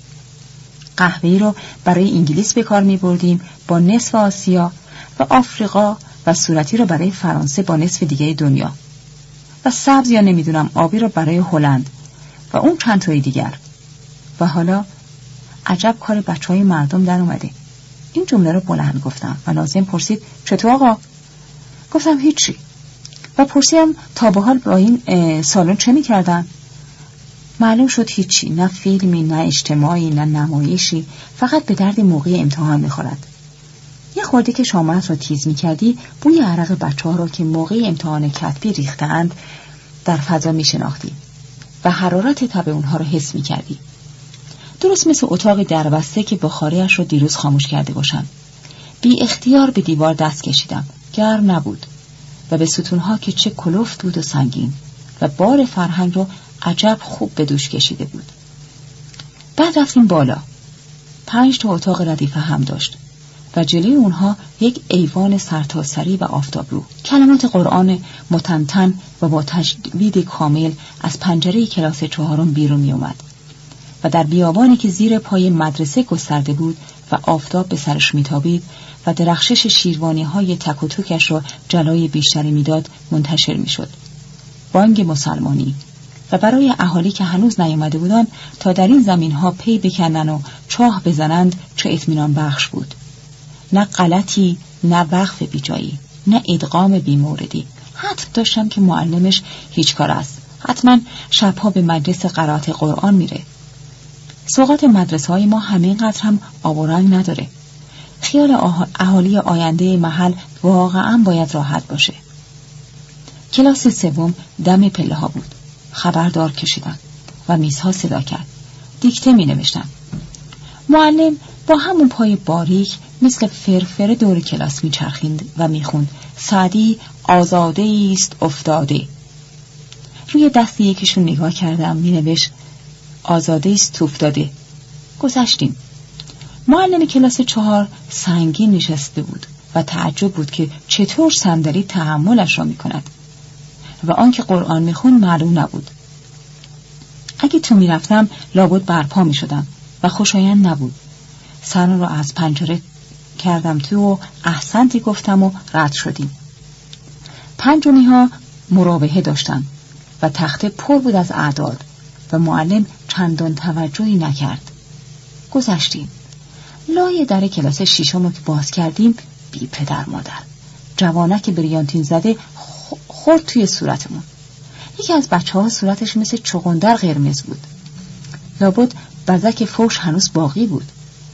قهوه‌ای رو برای انگلیس به کار می بردیم با نصف آسیا و آفریقا و صورتی رو برای فرانسه با نصف دیگه دنیا و سبز یا نمیدونم آبی رو برای هلند و اون چند تایی دیگر. و حالا عجب کار بچهای مردم در اومده. این جمله رو بلند گفتم و ناظم پرسید چطور آقا؟ گفتم هیچی و پرسیدم تا به حال با این سالن چه میکردن؟ معلوم شد هیچی، نه فیلمی، نه اجتماعی، نه نمایشی، فقط به درد موقع امتحان میخورد. یه خورده که شامت رو تیز میکردی بوی عرق بچه ها رو که موقع امتحان کتبی ریختند در فضا میشناختی و حرارت تب اونها رو حس میکردی. درست مثل اتاق دربسته که بخاریش رو دیروز خاموش کرده باشم. بی اختیار به دیوار دست کشیدم، گرم نبود و به ستونها که چه کلفت بود و سنگین و بار فرهنگ رو عجب خوب به دوش کشیده بود. بعد رفتیم بالا. 5 اتاق ردیفه هم داشت و جلوی اونها یک ایوان سرتاسری و آفتابرو. کلمات قرآن متنتن و با تجوید کامل از پنجره کلاس 4 بیرون می اومد و در بیابانی که زیر پای مدرسه گسترده بود و آفتاب به سرش میتابید و درخشش شیروانی های تک و توکش را جلای بیشتری میداد منتشر میشد. بانگ مسلمانی و برای اهالی که هنوز نیامده بودند تا در این زمین ها پی بکنن و چاه بزنند چه اطمینان بخش بود. نه غلطی، نه وقف بیجایی، نه ادغام بیموردی. حتم داشتم که معلمش هیچ کار است. حتما شبها به مجلس قرائت قرآن میره. سوغات مدرسه های ما همینقدر هم آب و رنگ نداره. خیال اهالی آینده محل واقعا باید راحت باشه. کلاس 3 دم پله ها بود. خبردار کشیدن و میزها صدا کرد. دیکته می نوشتن. معلم با همون پای باریک مثل فرفره دور کلاس می چرخیند و می خوند سعدی آزاده است افتاده. روی دست یکیشون نگاه کردم، می نوشت آزاده است افتاده. گذشتیم. معلم کلاس 4 سنگین نشسته بود و تعجب بود که چطور صندلی تحملش را می‌کند و آنکه قرآن می‌خوند معلوم نبود. اگه تو می‌رفتم لابد برپا می‌شدم و خوشایند نبود. سرم را از پنجره کردم تو و احسنتی گفتم و رد شدیم. پنجمی‌ها مراوحه داشتن و تخته پر بود از اعداد و معلم چندان توجهی نکرد. گذشتیم. لای در کلاس ششم رو که باز کردیم، بی پدر مادر جوانک بریانتین زده خورد توی صورتمون. یکی از بچه‌ها صورتش مثل چغندر قرمز بود. لابد بزک فوش هنوز باقی بود.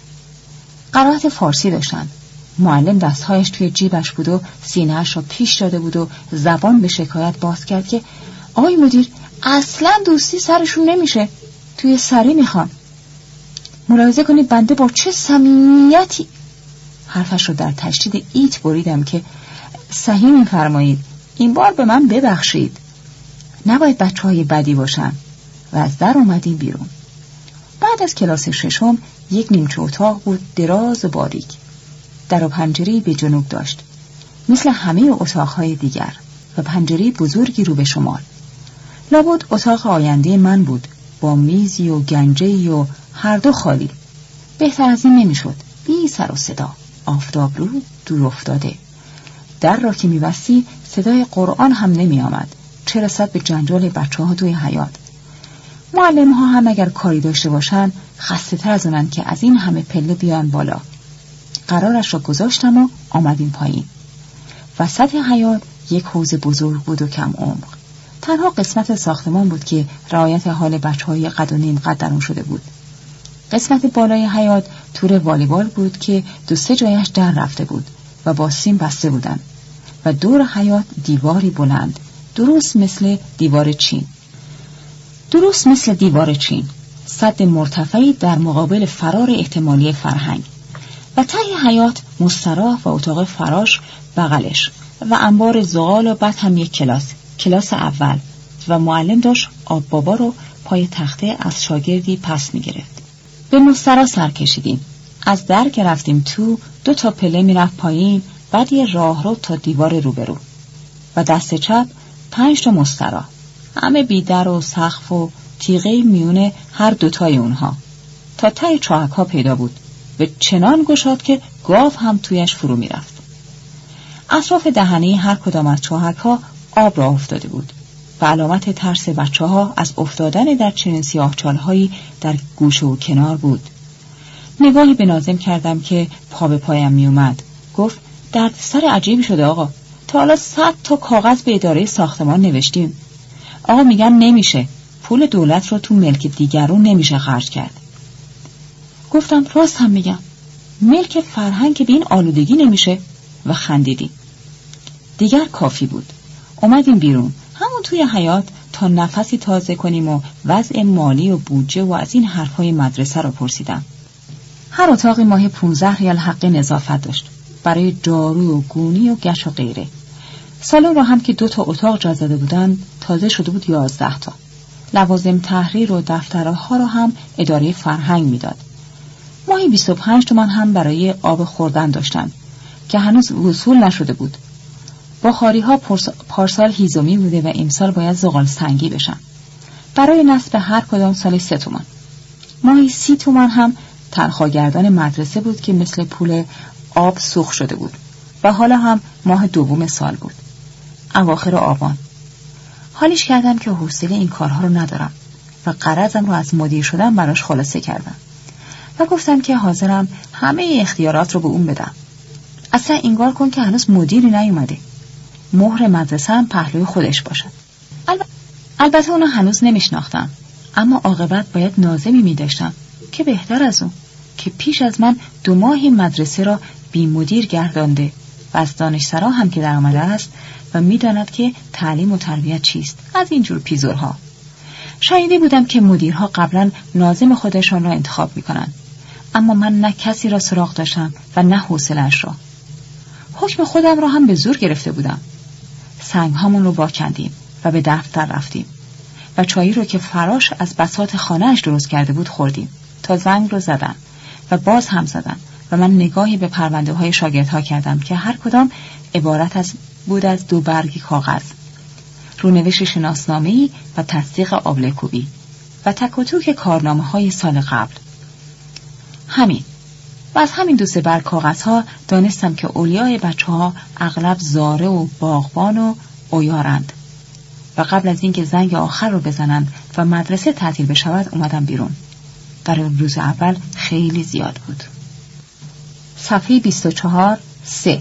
قرائت فارسی داشتن. معلم دستهایش توی جیبش بود و سینه‌اش را پیش داده بود و زبان به شکایت باز کرد که آقای مدیر اصلاً دوستی سرشون نمیشه، توی سری میخوان. ملاحظه کنید بنده با چه صمیمیتی. حرفش رو در تشدید ایت بریدم که صحیح میفرمایید، این بار به من ببخشید. نباید بچه‌های بدی باشن. و از در اومدیم بیرون. بعد از کلاس ششم یک نیمچه اتاق بود، دراز و باریک. در و پنجره‌ای به جنوب داشت مثل همه اتاقهای دیگر و پنجره بزرگی رو به شمال. لابد اتاق آینده من بود، با میزی و گنجه‌ای و هر دو خالی. بهتر از این نمیشد. بی سر و صدا، آفتاب رو دور افتاده. در را که می‌بستی صدای قرآن هم نمی آمد، چه رسد به جنجال بچه‌ها توی حیاط. معلم‌ها هم اگر کاری داشته باشن خسته تر از اونن که از این همه پله بیان بالا. قرارش را گذاشتم و آمدیم پایین. وسط حیاط یک حوض بزرگ بود و کم عمق. تنها قسمت ساختمان بود که رعایت حال بچه‌های قد و نیم قد در اون شده بود. قسمت بالای حیاط تور والیبال بود که 2-3 جایش در رفته بود و با سیم بسته بودن و دور حیاط دیواری بلند، درست مثل دیوار چین، سد مرتفعی در مقابل فرار احتمالی فرهنگ و ته حیاط مستراح و اتاق فراش بغلش و انبار زغال و بعد هم یک کلاس اول و معلم داشت آب بابا رو پای تخته از شاگردی پس می گرفت. به مستراح سر کشیدیم. از در که رفتیم تو 2 تا پله می رفت پایین، بعد یه راه رو تا دیوار روبرو و دست چپ 5 تا مستراح، همه بیدر و سقف و تیغه میونه هر 2 تای اونها تا ته چاهک ها پیدا بود و چنان گشاد که گاو هم تویش فرو می رفت. اطراف دهنه هر کدام از چاهک ها آب را افتاده بود و علامت ترس بچه ها از افتادن در چنین سیاهچالهایی در گوشه و کنار بود. نگاهی به ناظم کردم که پا به پایم می اومد. گفت درد سر عجیبی شده آقا، تا حالا 100 تا کاغذ به اداره ساختمان نوشتیم. آقا میگن نمیشه، پول دولت رو تو ملک دیگرون نمیشه خرج کرد. گفتم راست هم میگم، ملک فرهنگ که به این آلودگی نمیشه و خندیدیم. دیگر کافی بود. اومدیم بیرون، همون توی حیاط تا نفسی تازه کنیم و وضع مالی و بودجه و از این حرفای مدرسه رو پرسیدم. هر اتاقی ماهی 15 ریال حق نظافت داشت برای جارو و گونی و گش و غیره. سالن رو هم که 2 تا اتاق جا زده بودن تازه شده بود 11 تا. لوازم تحریر و دفترها رو هم اداره فرهنگ میداد. ماهی 25 تومان هم برای آب خوردن داشتن که هنوز وصول نشده بود. بخاری ها پارسال هیزمی بوده و امسال باید زغال سنگی بشن. برای نصب هر کدام سال 3 تومان. ماهی 30 تومان هم تنخواه‌گردان مدرسه بود که مثل پول آب سوخت شده بود و حالا هم ماه 2 سال بود، اواخر آبان. حالیش کردم که حوصله این کارها رو ندارم و غرضم رو از مدیر شدن براش خلاصه کردم و گفتم که حاضرم همه اختیارات رو به اون بدم. اصلا انگار کن که هنوز مدیری نیومده، مهر مدرسه هم پهلوی خودش باشه. البته اونو هنوز نمیشناختم، اما عاقبت باید ناظمی میداشتم که بهتر از اون که پیش از من 2 ماهی مدرسه را بی مدیر گردانده و از دانشسرا هم که در آمده است و میداند که تعلیم و تربیت چیست. از اینجور پیزورها شنیده بودم که مدیرها قبلا ناظم خودشان را انتخاب میکنند، اما من نه کسی را سراغ داشتم و نه حوصله‌اش را. حکم خودم را هم به زور گرفته بودم. سنگ همون رو باکندیم و به دفتر رفتیم و چایی رو که فراش از بساط خانه‌اش درست کرده بود خوردیم تا زنگ رو زدن و باز هم زدن و من نگاهی به پرونده های شاگردها کردم که هر کدام عبارت بود از 2 برگ کاغذ، رونوشت شناسنامه‌ای و تصدیق آبله‌کوبی و تک و توک کارنامه های سال قبل. همین. و از همین 2 برگ کاغذها دانستم که اولیای بچه‌ها اغلب زاره و باغبان و عیارند. و قبل از اینکه زنگ آخر رو بزنن و مدرسه تعطیل بشود اومدم بیرون. برای روز اول خیلی زیاد بود. صفحه 24 3.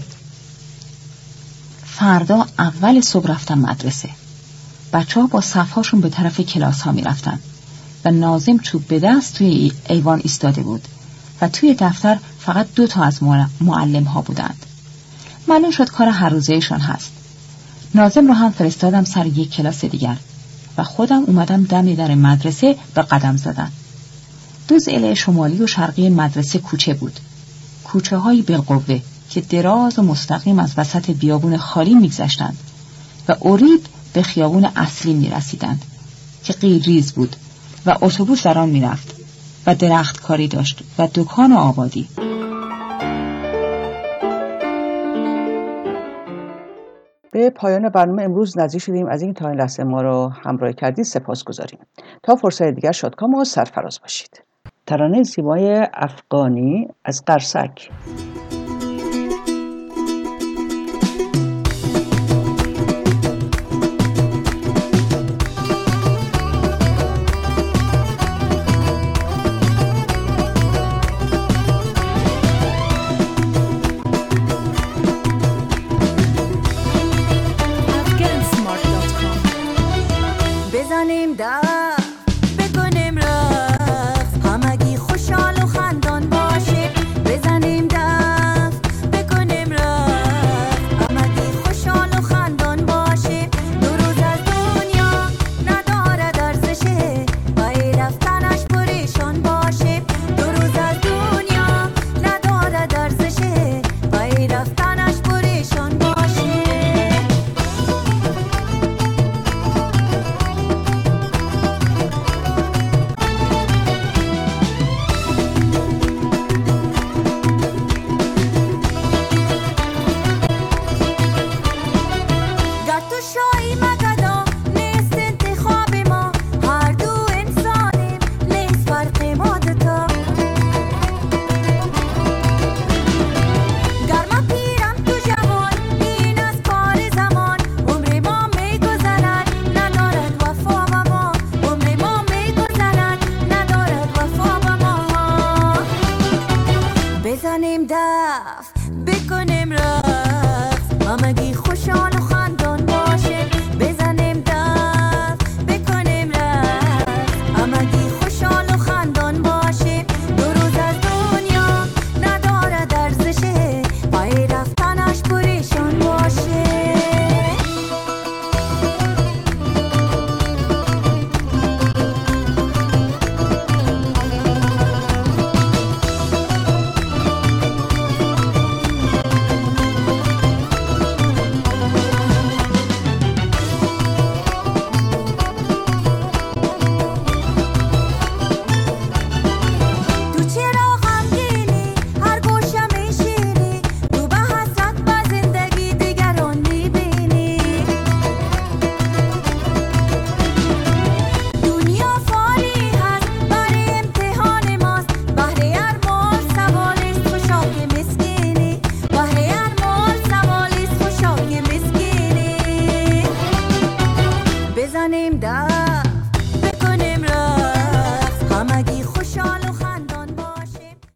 فردا اول صبح رفتم مدرسه. بچه‌ها با صف‌هاشون به طرف کلاس ها می رفتن و ناظم چوب به دست توی ایوان ایستاده بود و توی دفتر فقط 2 تا از معلم ها بودند. معلوم شد کار هر روزهشان هست. ناظم رو هم فرستادم سر یک کلاس دیگر و خودم اومدم دم در مدرسه به قدم زدن. 2 ضلع شمالی و شرقی مدرسه کوچه بود. کوچه های بالقوه که دراز و مستقیم از وسط بیابون خالی میگذشتند و اریب به خیابون اصلی میرسیدند که قیرریز بود و اتوبوس در آن میرفت و درخت کاری داشت و دکان و آبادی. به پایان برنامه امروز نزدیک شدیم. از این تا این لحظه ما رو همراهی کردید سپاسگزاریم. تا فرصت دیگر شادکام و سرفراز باشید. ترانه زیبای افغانی از قرصک. بزنیم دف بکنیم رقص همگی خوشحال